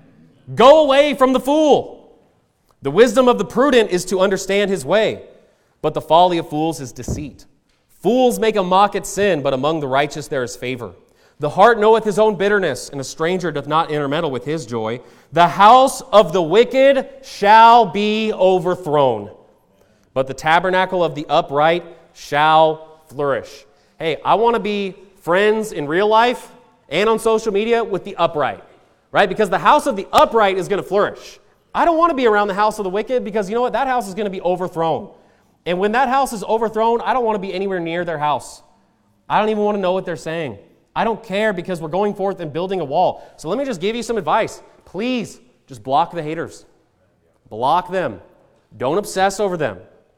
Go away from the fool. The wisdom of the prudent is to understand his way, but the folly of fools is deceit. Fools make a mock at sin, but among the righteous there is favor. The heart knoweth his own bitterness, and a stranger doth not intermeddle with his joy. The house of the wicked shall be overthrown, but the tabernacle of the upright shall flourish. Hey, I want to be friends in real life and on social media with the upright, right? Because the house of the upright is going to flourish. I don't want to be around the house of the wicked because you know what? That house is going to be overthrown. And when that house is overthrown, I don't want to be anywhere near their house. I don't even want to know what they're saying. I don't care because we're going forth and building a wall. So let me just give you some advice. Please, just block the haters. Block them. Don't obsess over them.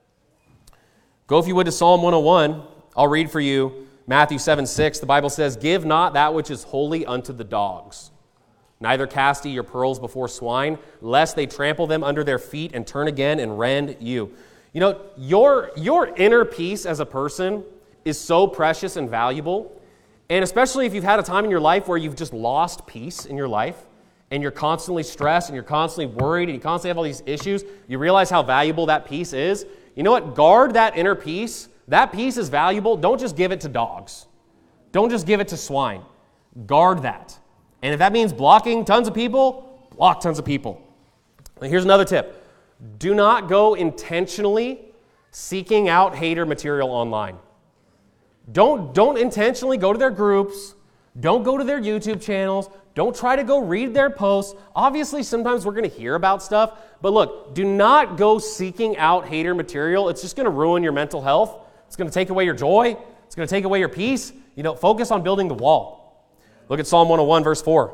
Go, if you would, to Psalm 101. I'll read for you Matthew 7:6. The Bible says, "Give not that which is holy unto the dogs. Neither cast ye your pearls before swine, lest they trample them under their feet and turn again and rend you." You know, your inner peace as a person is so precious and valuable. And especially if you've had a time in your life where you've just lost peace in your life, and you're constantly stressed, and you're constantly worried, and you constantly have all these issues, you realize how valuable that peace is. You know what? Guard that inner peace. That peace is valuable. Don't just give it to dogs. Don't just give it to swine. Guard that. And if that means blocking tons of people, block tons of people. And here's another tip. Do not go intentionally seeking out hater material online. Don't intentionally go to their groups. Don't go to their YouTube channels. Don't try to go read their posts. Obviously, sometimes we're going to hear about stuff. But look, do not go seeking out hater material. It's just going to ruin your mental health. It's going to take away your joy. It's going to take away your peace. Focus on building the wall. Look at Psalm 101, verse 4.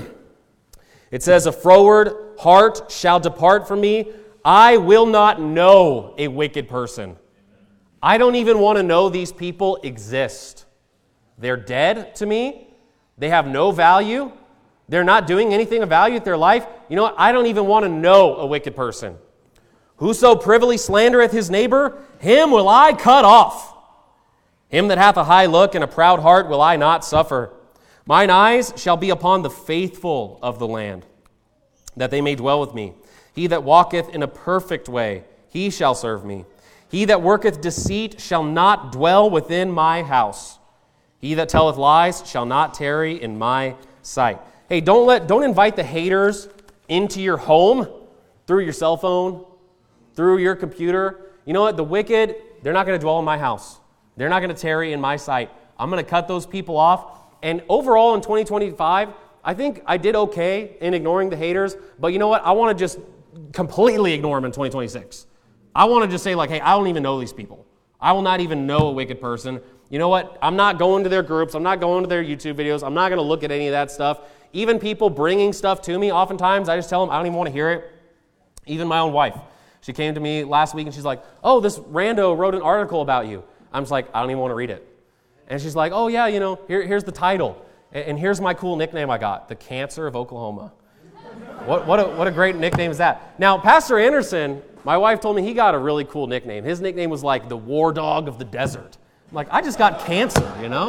It says, "A froward heart shall depart from me. I will not know a wicked person." I don't even want to know these people exist. They're dead to me. They have no value. They're not doing anything of value with their life. You know what? I don't even want to know a wicked person. "Whoso privily slandereth his neighbor, him will I cut off. Him that hath a high look and a proud heart will I not suffer. Mine eyes shall be upon the faithful of the land, that they may dwell with me. He that walketh in a perfect way, he shall serve me. He that worketh deceit shall not dwell within my house. He that telleth lies shall not tarry in my sight." Hey, don't invite the haters into your home through your cell phone, through your computer. You know what? The wicked, they're not going to dwell in my house. They're not going to tarry in my sight. I'm going to cut those people off. And overall in 2025, I think I did okay in ignoring the haters. But you know what? I want to just completely ignore them in 2026. I want to just say hey, I don't even know these people. I will not even know a wicked person. You know what? I'm not going to their groups. I'm not going to their YouTube videos. I'm not going to look at any of that stuff. Even people bringing stuff to me, oftentimes I just tell them I don't even want to hear it. Even my own wife. She came to me last week and she's like, "Oh, this rando wrote an article about you." I'm just like, I don't even want to read it. And she's like, "Oh yeah, here's the title. And here's my cool nickname I got, the Cancer of Oklahoma." What a great nickname is that. Now, Pastor Anderson, my wife told me he got a really cool nickname. His nickname was like the War Dog of the Desert. I'm like, I just got cancer,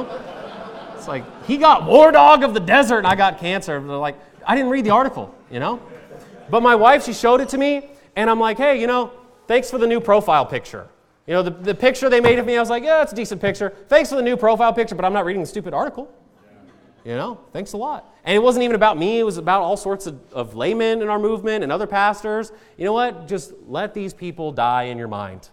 It's like, he got War Dog of the Desert and I got cancer. They're like, I didn't read the article, But my wife, she showed it to me and I'm like, "Hey, thanks for the new profile picture." The picture they made of me, I was like, "Yeah, it's a decent picture. Thanks for the new profile picture, but I'm not reading the stupid article." Thanks a lot. And it wasn't even about me. It was about all sorts of laymen in our movement and other pastors. You know what? Just let these people die in your mind.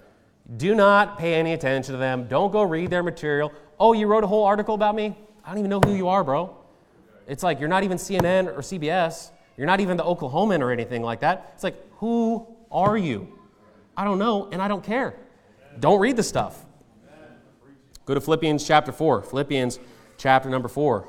Do not pay any attention to them. Don't go read their material. "Oh, you wrote a whole article about me? I don't even know who you are, bro." It's like you're not even CNN or CBS. You're not even the Oklahoman or anything like that. It's like, who are you? I don't know, and I don't care. Don't read the stuff. Go to Philippians chapter 4. Philippians chapter number 4.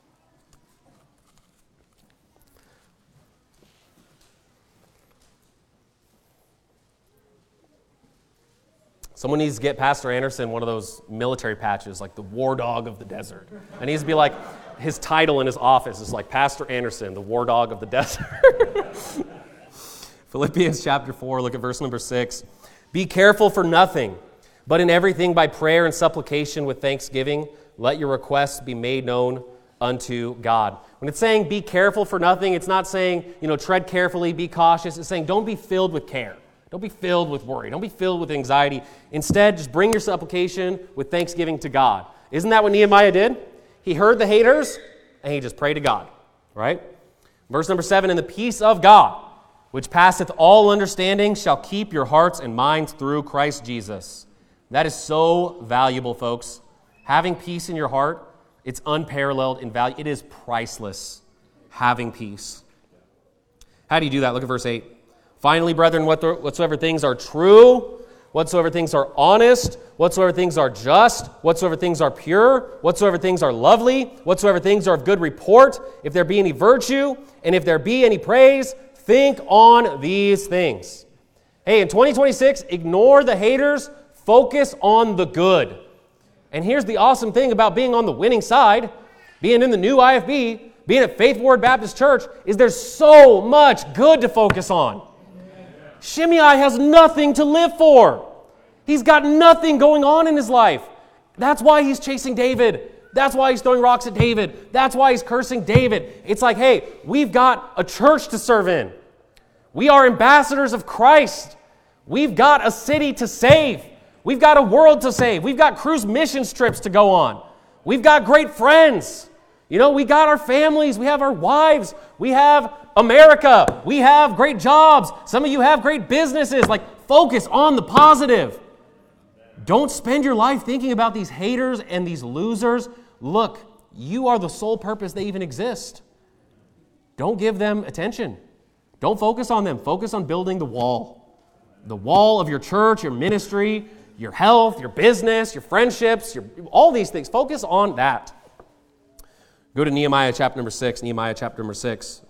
Someone needs to get Pastor Anderson one of those military patches, like the War Dog of the Desert. It needs to be like his title in his office is like Pastor Anderson, the War Dog of the Desert. Philippians chapter 4, look at verse number 6. "Be careful for nothing, but in everything by prayer and supplication with thanksgiving, let your requests be made known unto God." When it's saying be careful for nothing, it's not saying, tread carefully, be cautious. It's saying don't be filled with care. Don't be filled with worry. Don't be filled with anxiety. Instead, just bring your supplication with thanksgiving to God. Isn't that what Nehemiah did? He heard the haters, and he just prayed to God, right? Verse number 7, "And the peace of God, which passeth all understanding, shall keep your hearts and minds through Christ Jesus." That is so valuable, folks. Having peace in your heart, it's unparalleled in value. It is priceless, having peace. How do you do that? Look at verse 8. "Finally, brethren, whatsoever things are true, whatsoever things are honest, whatsoever things are just, whatsoever things are pure, whatsoever things are lovely, whatsoever things are of good report, if there be any virtue, and if there be any praise, think on these things. Hey, in 2026, ignore the haters, focus on the good. And here's the awesome thing about being on the winning side, being in the new IFB, being at Faith Ward Baptist Church, is there's so much good to focus on. Shimei has nothing to live for. He's got nothing going on in his life. That's why he's chasing David. That's why he's throwing rocks at David. That's why he's cursing David. It's like, hey, we've got a church to serve in. We are ambassadors of Christ. We've got a city to save. We've got a world to save. We've got cruise mission trips to go on. We've got great friends. You know, we got our families. We have our wives. We have America. We have great jobs. Some of you have great businesses. Like, focus on the positive. Don't spend your life thinking about these haters and these losers. Look, you are the sole purpose they even exist. Don't give them attention. Don't focus on them. Focus on building the wall. The wall of your church, your ministry, your health, your business, your friendships, all these things. Focus on that. Go to Nehemiah chapter number 6. Nehemiah chapter number 6.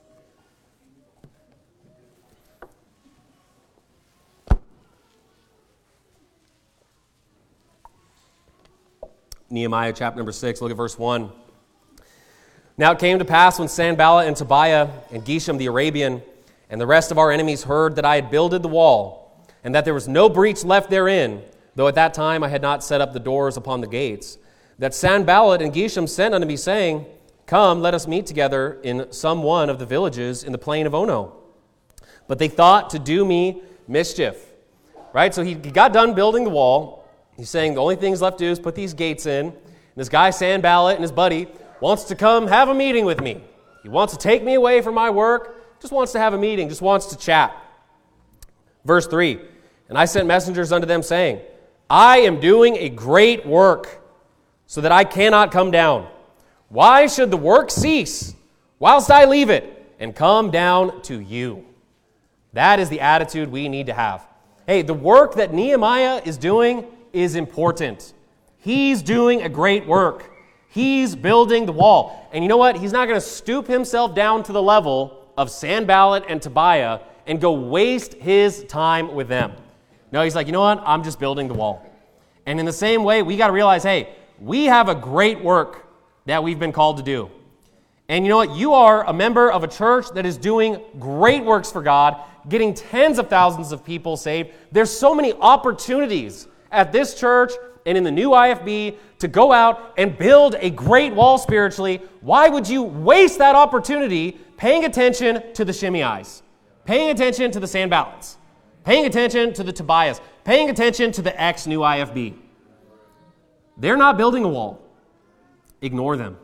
Nehemiah chapter number 6, look at verse 1. Now it came to pass when Sanballat and Tobiah and Geshem the Arabian and the rest of our enemies heard that I had builded the wall, and that there was no breach left therein, though at that time I had not set up the doors upon the gates, that Sanballat and Geshem sent unto me, saying, Come, let us meet together in some one of the villages in the plain of Ono. But they thought to do me mischief. Right? So he got done building the wall. He's saying the only things left to do is put these gates in. And this guy, Sanballat, and his buddy, wants to come have a meeting with me. He wants to take me away from my work, just wants to have a meeting, just wants to chat. Verse 3, And I sent messengers unto them, saying, I am doing a great work, so that I cannot come down. Why should the work cease, whilst I leave it, and come down to you? That is the attitude we need to have. Hey, the work that Nehemiah is doing is important. He's doing a great work. He's building the wall. And you know what? He's not going to stoop himself down to the level of Sanballat and Tobiah and go waste his time with them. No, he's like, you know what? I'm just building the wall. And in the same way, we got to realize, hey, we have a great work that we've been called to do. And you know what? You are a member of a church that is doing great works for God, getting tens of thousands of people saved. There's so many opportunities at this church and in the new IFB to go out and build a great wall spiritually. Why would you waste that opportunity paying attention to the Shimeis, paying attention to the Sanballats, paying attention to the Tobias, paying attention to the ex-new IFB? They're not building a wall. Ignore them.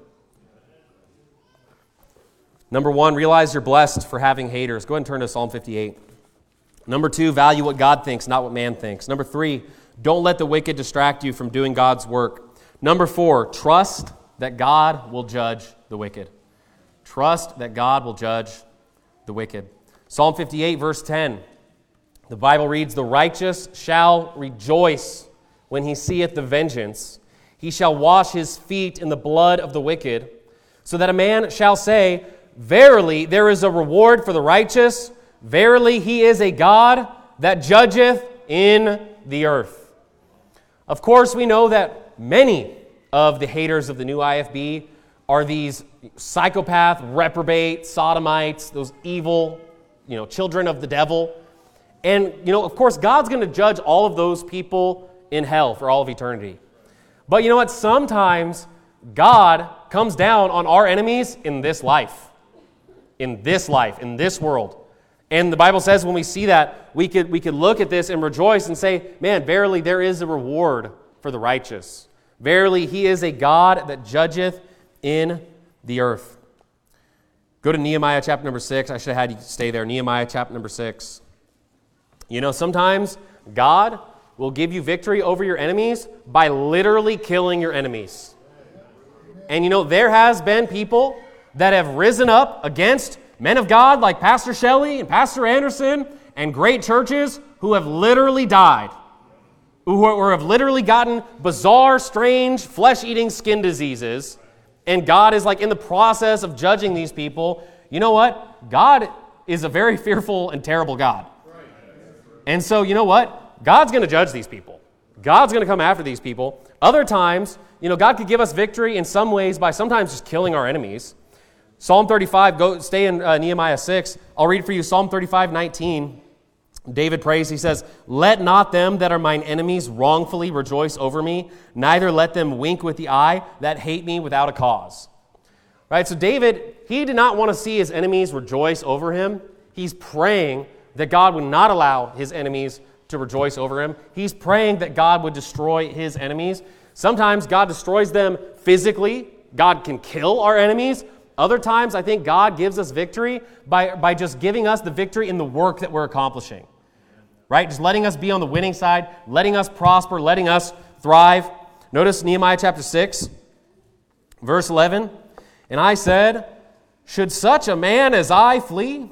Number 1, realize you're blessed for having haters. Go ahead and turn to Psalm 58. Number 2, value what God thinks, not what man thinks. Number 3, don't let the wicked distract you from doing God's work. Number 4, trust that God will judge the wicked. Trust that God will judge the wicked. Psalm 58, verse 10. The Bible reads, The righteous shall rejoice when he seeth the vengeance. He shall wash his feet in the blood of the wicked, so that a man shall say, Verily, there is a reward for the righteous. Verily, he is a God that judgeth in the earth. Of course, we know that many of the haters of the new IFB are these psychopath, reprobate, sodomites, those evil, children of the devil. And, of course, God's going to judge all of those people in hell for all of eternity. But you know what? Sometimes God comes down on our enemies in this life. In this world. And the Bible says when we see that, we could look at this and rejoice and say, man, verily there is a reward for the righteous. Verily he is a God that judgeth in the earth. Go to Nehemiah chapter number 6. I should have had you stay there. Nehemiah chapter number 6. Sometimes God will give you victory over your enemies by literally killing your enemies. And there has been people that have risen up against men of God like Pastor Shelley and Pastor Anderson and great churches who have literally died who have literally gotten bizarre, strange, flesh-eating skin diseases, and God is like in the process of judging these people, you know what? God is a very fearful and terrible God. And so, you know what? God's going to judge these people. God's going to come after these people. Other times, God could give us victory in some ways by sometimes just killing our enemies. Psalm 35, stay in Nehemiah 6. I'll read for you Psalm 35:19. David prays, he says, "Let not them that are mine enemies wrongfully rejoice over me, neither let them wink with the eye that hate me without a cause." Right? So David, he did not want to see his enemies rejoice over him. He's praying that God would not allow his enemies to rejoice over him. He's praying that God would destroy his enemies. Sometimes God destroys them physically. God can kill our enemies. Other times, I think God gives us victory by just giving us the victory in the work that we're accomplishing. Right? Just letting us be on the winning side, letting us prosper, letting us thrive. Notice Nehemiah chapter 6, verse 11. "And I said, should such a man as I flee?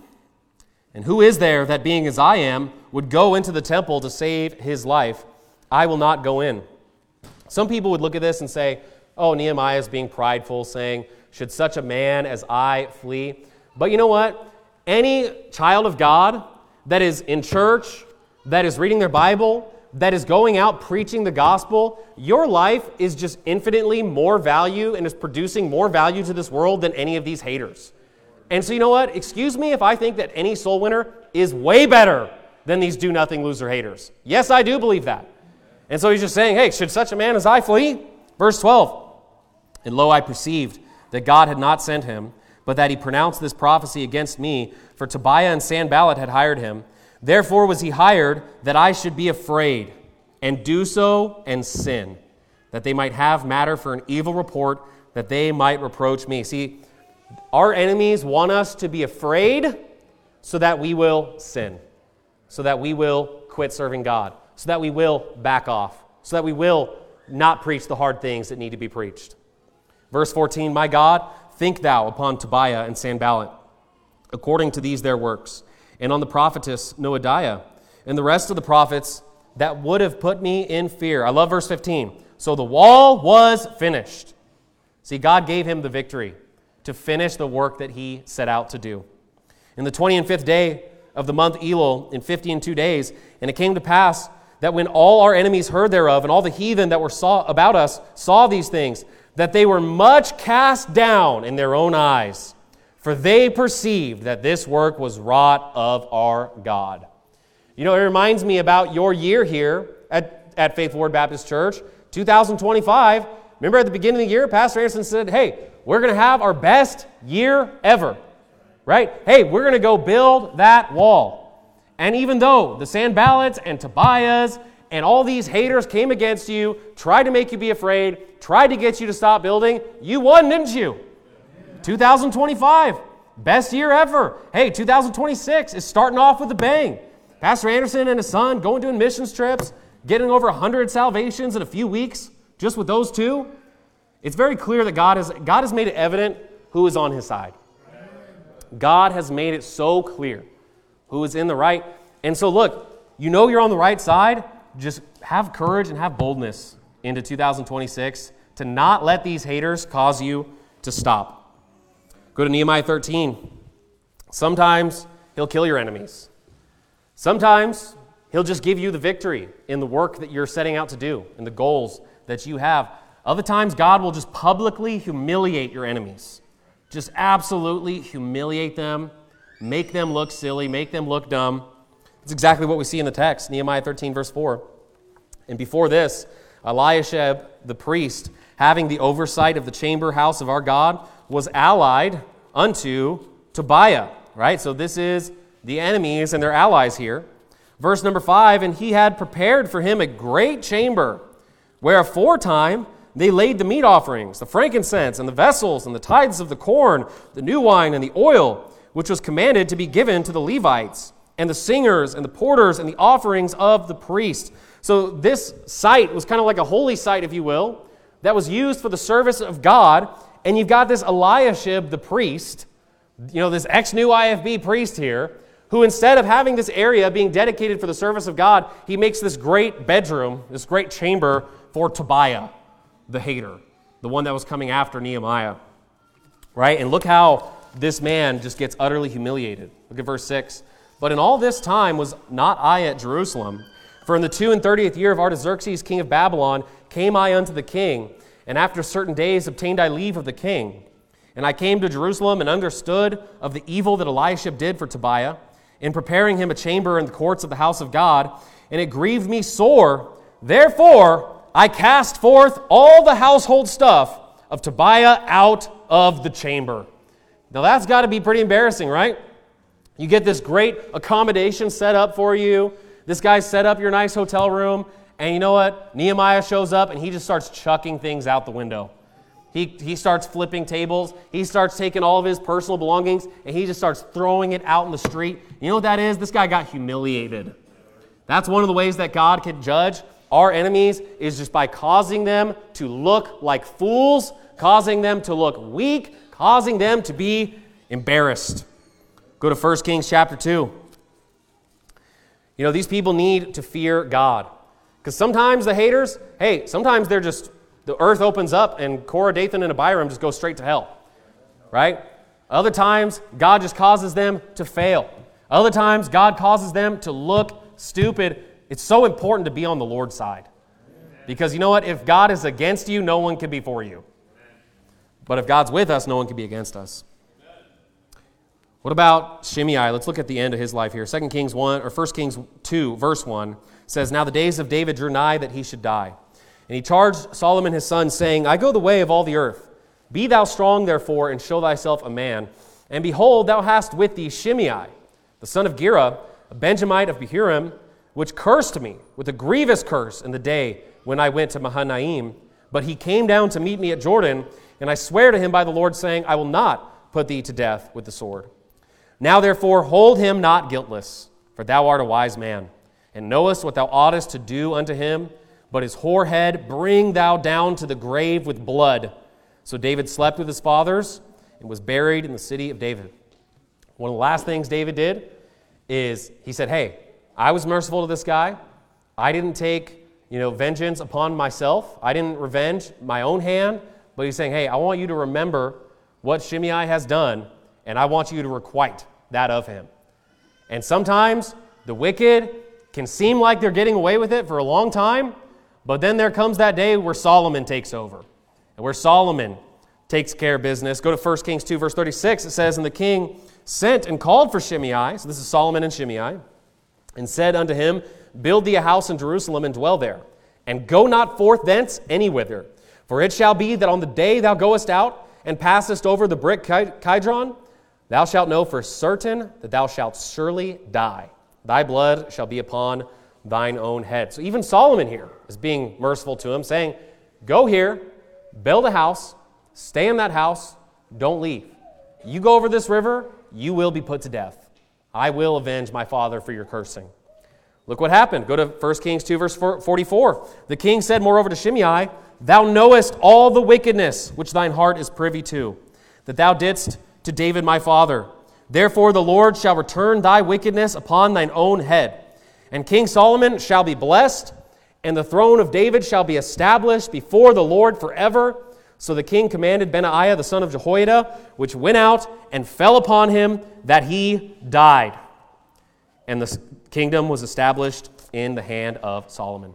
And who is there that being as I am would go into the temple to save his life? I will not go in." Some people would look at this and say, oh, Nehemiah is being prideful, saying, should such a man as I flee? But you know what? Any child of God that is in church, that is reading their Bible, that is going out preaching the gospel, your life is just infinitely more value and is producing more value to this world than any of these haters. And so you know what? Excuse me if I think that any soul winner is way better than these do-nothing loser haters. Yes, I do believe that. And so he's just saying, hey, should such a man as I flee? Verse 12, "And lo, I perceived that God had not sent him, but that he pronounced this prophecy against me, for Tobiah and Sanballat had hired him. Therefore was he hired, that I should be afraid, and do so and sin, that they might have matter for an evil report, that they might reproach me." See, our enemies want us to be afraid so that we will sin, so that we will quit serving God, so that we will back off, so that we will not preach the hard things that need to be preached. Verse 14, "My God, think thou upon Tobiah and Sanballat, according to these their works, and on the prophetess Noadiah, and the rest of the prophets that would have put me in fear." I love verse 15. "So the wall was finished." See, God gave him the victory to finish the work that he set out to do. "In the 25th day of the month Elul, in 52 days, and it came to pass that when all our enemies heard thereof, and all the heathen that were about us saw these things, that they were much cast down in their own eyes, for they perceived that this work was wrought of our God." It reminds me about your year here at Faithful Word Baptist Church, 2025. Remember at the beginning of the year, Pastor Anderson said, hey, we're going to have our best year ever, right? Hey, we're going to go build that wall. And even though the Sanballats and Tobiahs and all these haters came against you, tried to make you be afraid, tried to get you to stop building, you won, didn't you? 2025, best year ever. Hey, 2026 is starting off with a bang. Pastor Anderson and his son going doing missions trips, getting over 100 salvations in a few weeks, just with those two. It's very clear that God has made it evident who is on his side. God has made it so clear who is in the right. And so look, you're on the right side. Just have courage and have boldness into 2026 to not let these haters cause you to stop. Go to Nehemiah 13. Sometimes he'll kill your enemies. Sometimes he'll just give you the victory in the work that you're setting out to do, in the goals that you have. Other times God will just publicly humiliate your enemies. Just absolutely humiliate them, make them look silly, make them look dumb. That's exactly what we see in the text, Nehemiah 13, verse 4. "And before this, Eliashib the priest, having the oversight of the chamber house of our God, was allied unto Tobiah." Right? So this is the enemies and their allies here. Verse number 5, "And he had prepared for him a great chamber, where aforetime they laid the meat offerings, the frankincense, and the vessels, and the tithes of the corn, the new wine, and the oil, which was commanded to be given to the Levites, and the singers, and the porters, and the offerings of the priest." So this site was kind of like a holy site, if you will, that was used for the service of God. And you've got this Eliashib, the priest, this ex-new IFB priest here, who instead of having this area being dedicated for the service of God, he makes this great bedroom, this great chamber for Tobiah, the hater, the one that was coming after Nehemiah. Right? And look how this man just gets utterly humiliated. Look at verse 6. But in all this time was not I at Jerusalem, for in the 32nd year of Artaxerxes, king of Babylon, came I unto the king, and after certain days obtained I leave of the king. And I came to Jerusalem and understood of the evil that Eliashib did for Tobiah, in preparing him a chamber in the courts of the house of God, and it grieved me sore. Therefore I cast forth all the household stuff of Tobiah out of the chamber. Now that's got to be pretty embarrassing, right? You get this great accommodation set up for you. This guy set up your nice hotel room, and you know what? Nehemiah shows up and he just starts chucking things out the window. He starts flipping tables. He starts taking all of his personal belongings and he just starts throwing it out in the street. You know what that is? This guy got humiliated. That's one of the ways that God can judge our enemies, is just by causing them to look like fools, causing them to look weak, causing them to be embarrassed. Go to 1 Kings chapter 2. You know, these people need to fear God. Because sometimes the haters, sometimes they're just, the earth opens up and Korah, Dathan, and Abiram just go straight to hell. Right? Other times, God just causes them to fail. Other times, God causes them to look stupid. It's so important to be on the Lord's side. Because you know what? If God is against you, no one can be for you. But if God's with us, no one can be against us. What about Shimei? Let's look at the end of his life here. 1 Kings 2, verse 1 says, Now the days of David drew nigh that he should die. And he charged Solomon his son, saying, I go the way of all the earth. Be thou strong, therefore, and show thyself a man. And behold, thou hast with thee Shimei, the son of Gera, a Benjamite of Behurim, which cursed me with a grievous curse in the day when I went to Mahanaim. But he came down to meet me at Jordan, and I swear to him by the Lord, saying, I will not put thee to death with the sword. Now therefore hold him not guiltless, for thou art a wise man, and knowest what thou oughtest to do unto him. But his hoar head bring thou down to the grave with blood. So David slept with his fathers, and was buried in the city of David. One of the last things David did is he said, hey, I was merciful to this guy. I didn't take, vengeance upon myself. I didn't revenge my own hand. But he's saying, hey, I want you to remember what Shimei has done, and I want you to requite that of him. And sometimes the wicked can seem like they're getting away with it for a long time, but then there comes that day where Solomon takes over, and where Solomon takes care of business. Go to 1 Kings 2, verse 36. It says, And the king sent and called for Shimei, so this is Solomon and Shimei, and said unto him, Build thee a house in Jerusalem and dwell there, and go not forth thence anywhither. For it shall be that on the day thou goest out and passest over the brook Kidron, thou shalt know for certain that thou shalt surely die. Thy blood shall be upon thine own head. So even Solomon here is being merciful to him, saying, Go here, build a house, stay in that house, don't leave. You go over this river, you will be put to death. I will avenge my father for your cursing. Look what happened. Go to 1 Kings 2, verse 44. The king said moreover to Shimei, Thou knowest all the wickedness which thine heart is privy to, that thou didst to David my father. Therefore the Lord shall return thy wickedness upon thine own head. And King Solomon shall be blessed, and the throne of David shall be established before the Lord forever. So the king commanded Benaiah the son of Jehoiada, which went out and fell upon him, that he died. And the kingdom was established in the hand of Solomon.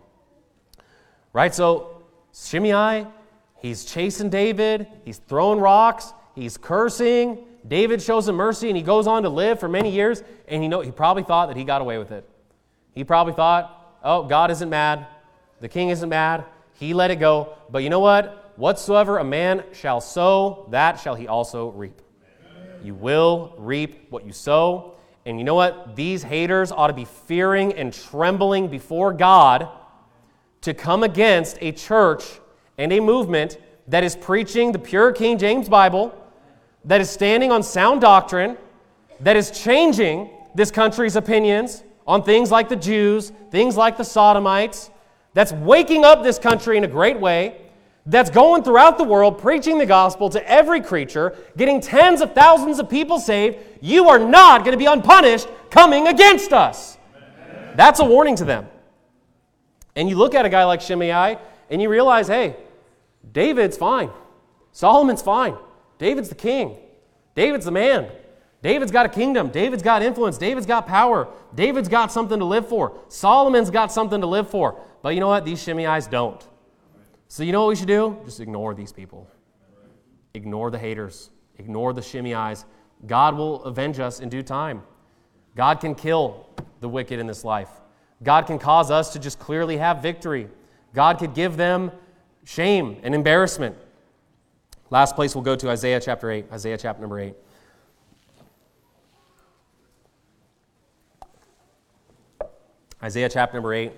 Right, so Shimei, he's chasing David, he's throwing rocks, he's cursing. David shows him mercy, and he goes on to live for many years, and he probably thought that he got away with it. He probably thought, oh, God isn't mad, the king isn't mad, he let it go. But you know what? Whatsoever a man shall sow, that shall he also reap. You will reap what you sow. And you know what? These haters ought to be fearing and trembling before God to come against a church and a movement that is preaching the pure King James Bible, that is standing on sound doctrine, that is changing this country's opinions on things like the Jews, things like the Sodomites, that's waking up this country in a great way that's going throughout the world, preaching the gospel to every creature, getting tens of thousands of people saved, you are not going to be unpunished coming against us. Amen. That's a warning to them. And you look at a guy like Shimei, and you realize, hey, David's fine. Solomon's fine. David's the king. David's the man. David's got a kingdom. David's got influence. David's got power. David's got something to live for. Solomon's got something to live for. But you know what? These Shimei's don't. So you know what we should do? Just ignore these people. Ignore the haters. Ignore the Shimei's. God will avenge us in due time. God can kill the wicked in this life. God can cause us to just clearly have victory. God could give them shame and embarrassment. Last place we'll go to Isaiah chapter 8. Isaiah chapter number 8. Isaiah chapter number 8.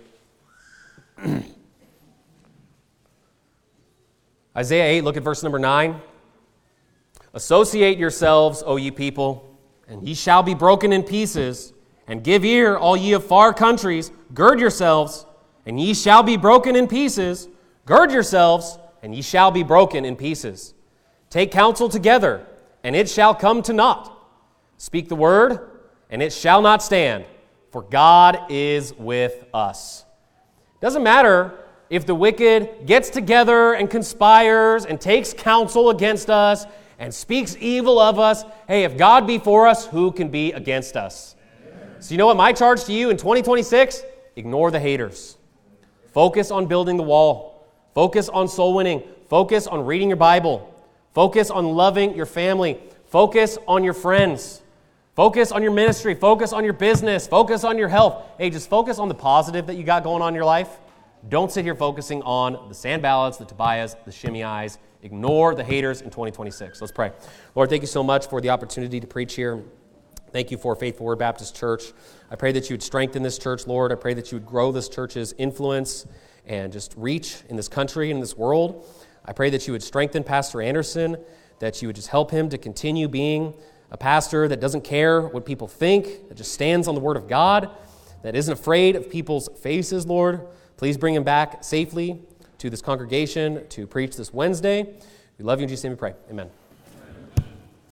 Isaiah 8, look at verse number 9. Associate yourselves, O ye people, and ye shall be broken in pieces, and give ear, all ye of far countries. Gird yourselves, and ye shall be broken in pieces. Gird yourselves, and ye shall be broken in pieces. Take counsel together, and it shall come to naught. Speak the word, and it shall not stand, for God is with us. Doesn't matter if the wicked gets together and conspires and takes counsel against us and speaks evil of us. Hey, if God be for us, who can be against us? Amen. So you know what my charge to you in 2026? Ignore the haters. Focus on building the wall. Focus on soul winning. Focus on reading your Bible. Focus on loving your family. Focus on your friends. Focus on your ministry. Focus on your business. Focus on your health. Hey, just focus on the positive that you got going on in your life. Don't sit here focusing on the Sanballats, the Tobias, the Shimei's. Ignore the haters in 2026. Let's pray. Lord, thank you so much for the opportunity to preach here. Thank you for Faithful Word Baptist Church. I pray that you would strengthen this church, Lord. I pray that you would grow this church's influence and just reach in this country and in this world. I pray that you would strengthen Pastor Anderson, that you would just help him to continue being a pastor that doesn't care what people think, that just stands on the Word of God, that isn't afraid of people's faces, Lord. Please bring him back safely to this congregation to preach this Wednesday. We love you in Jesus' name we pray. Amen.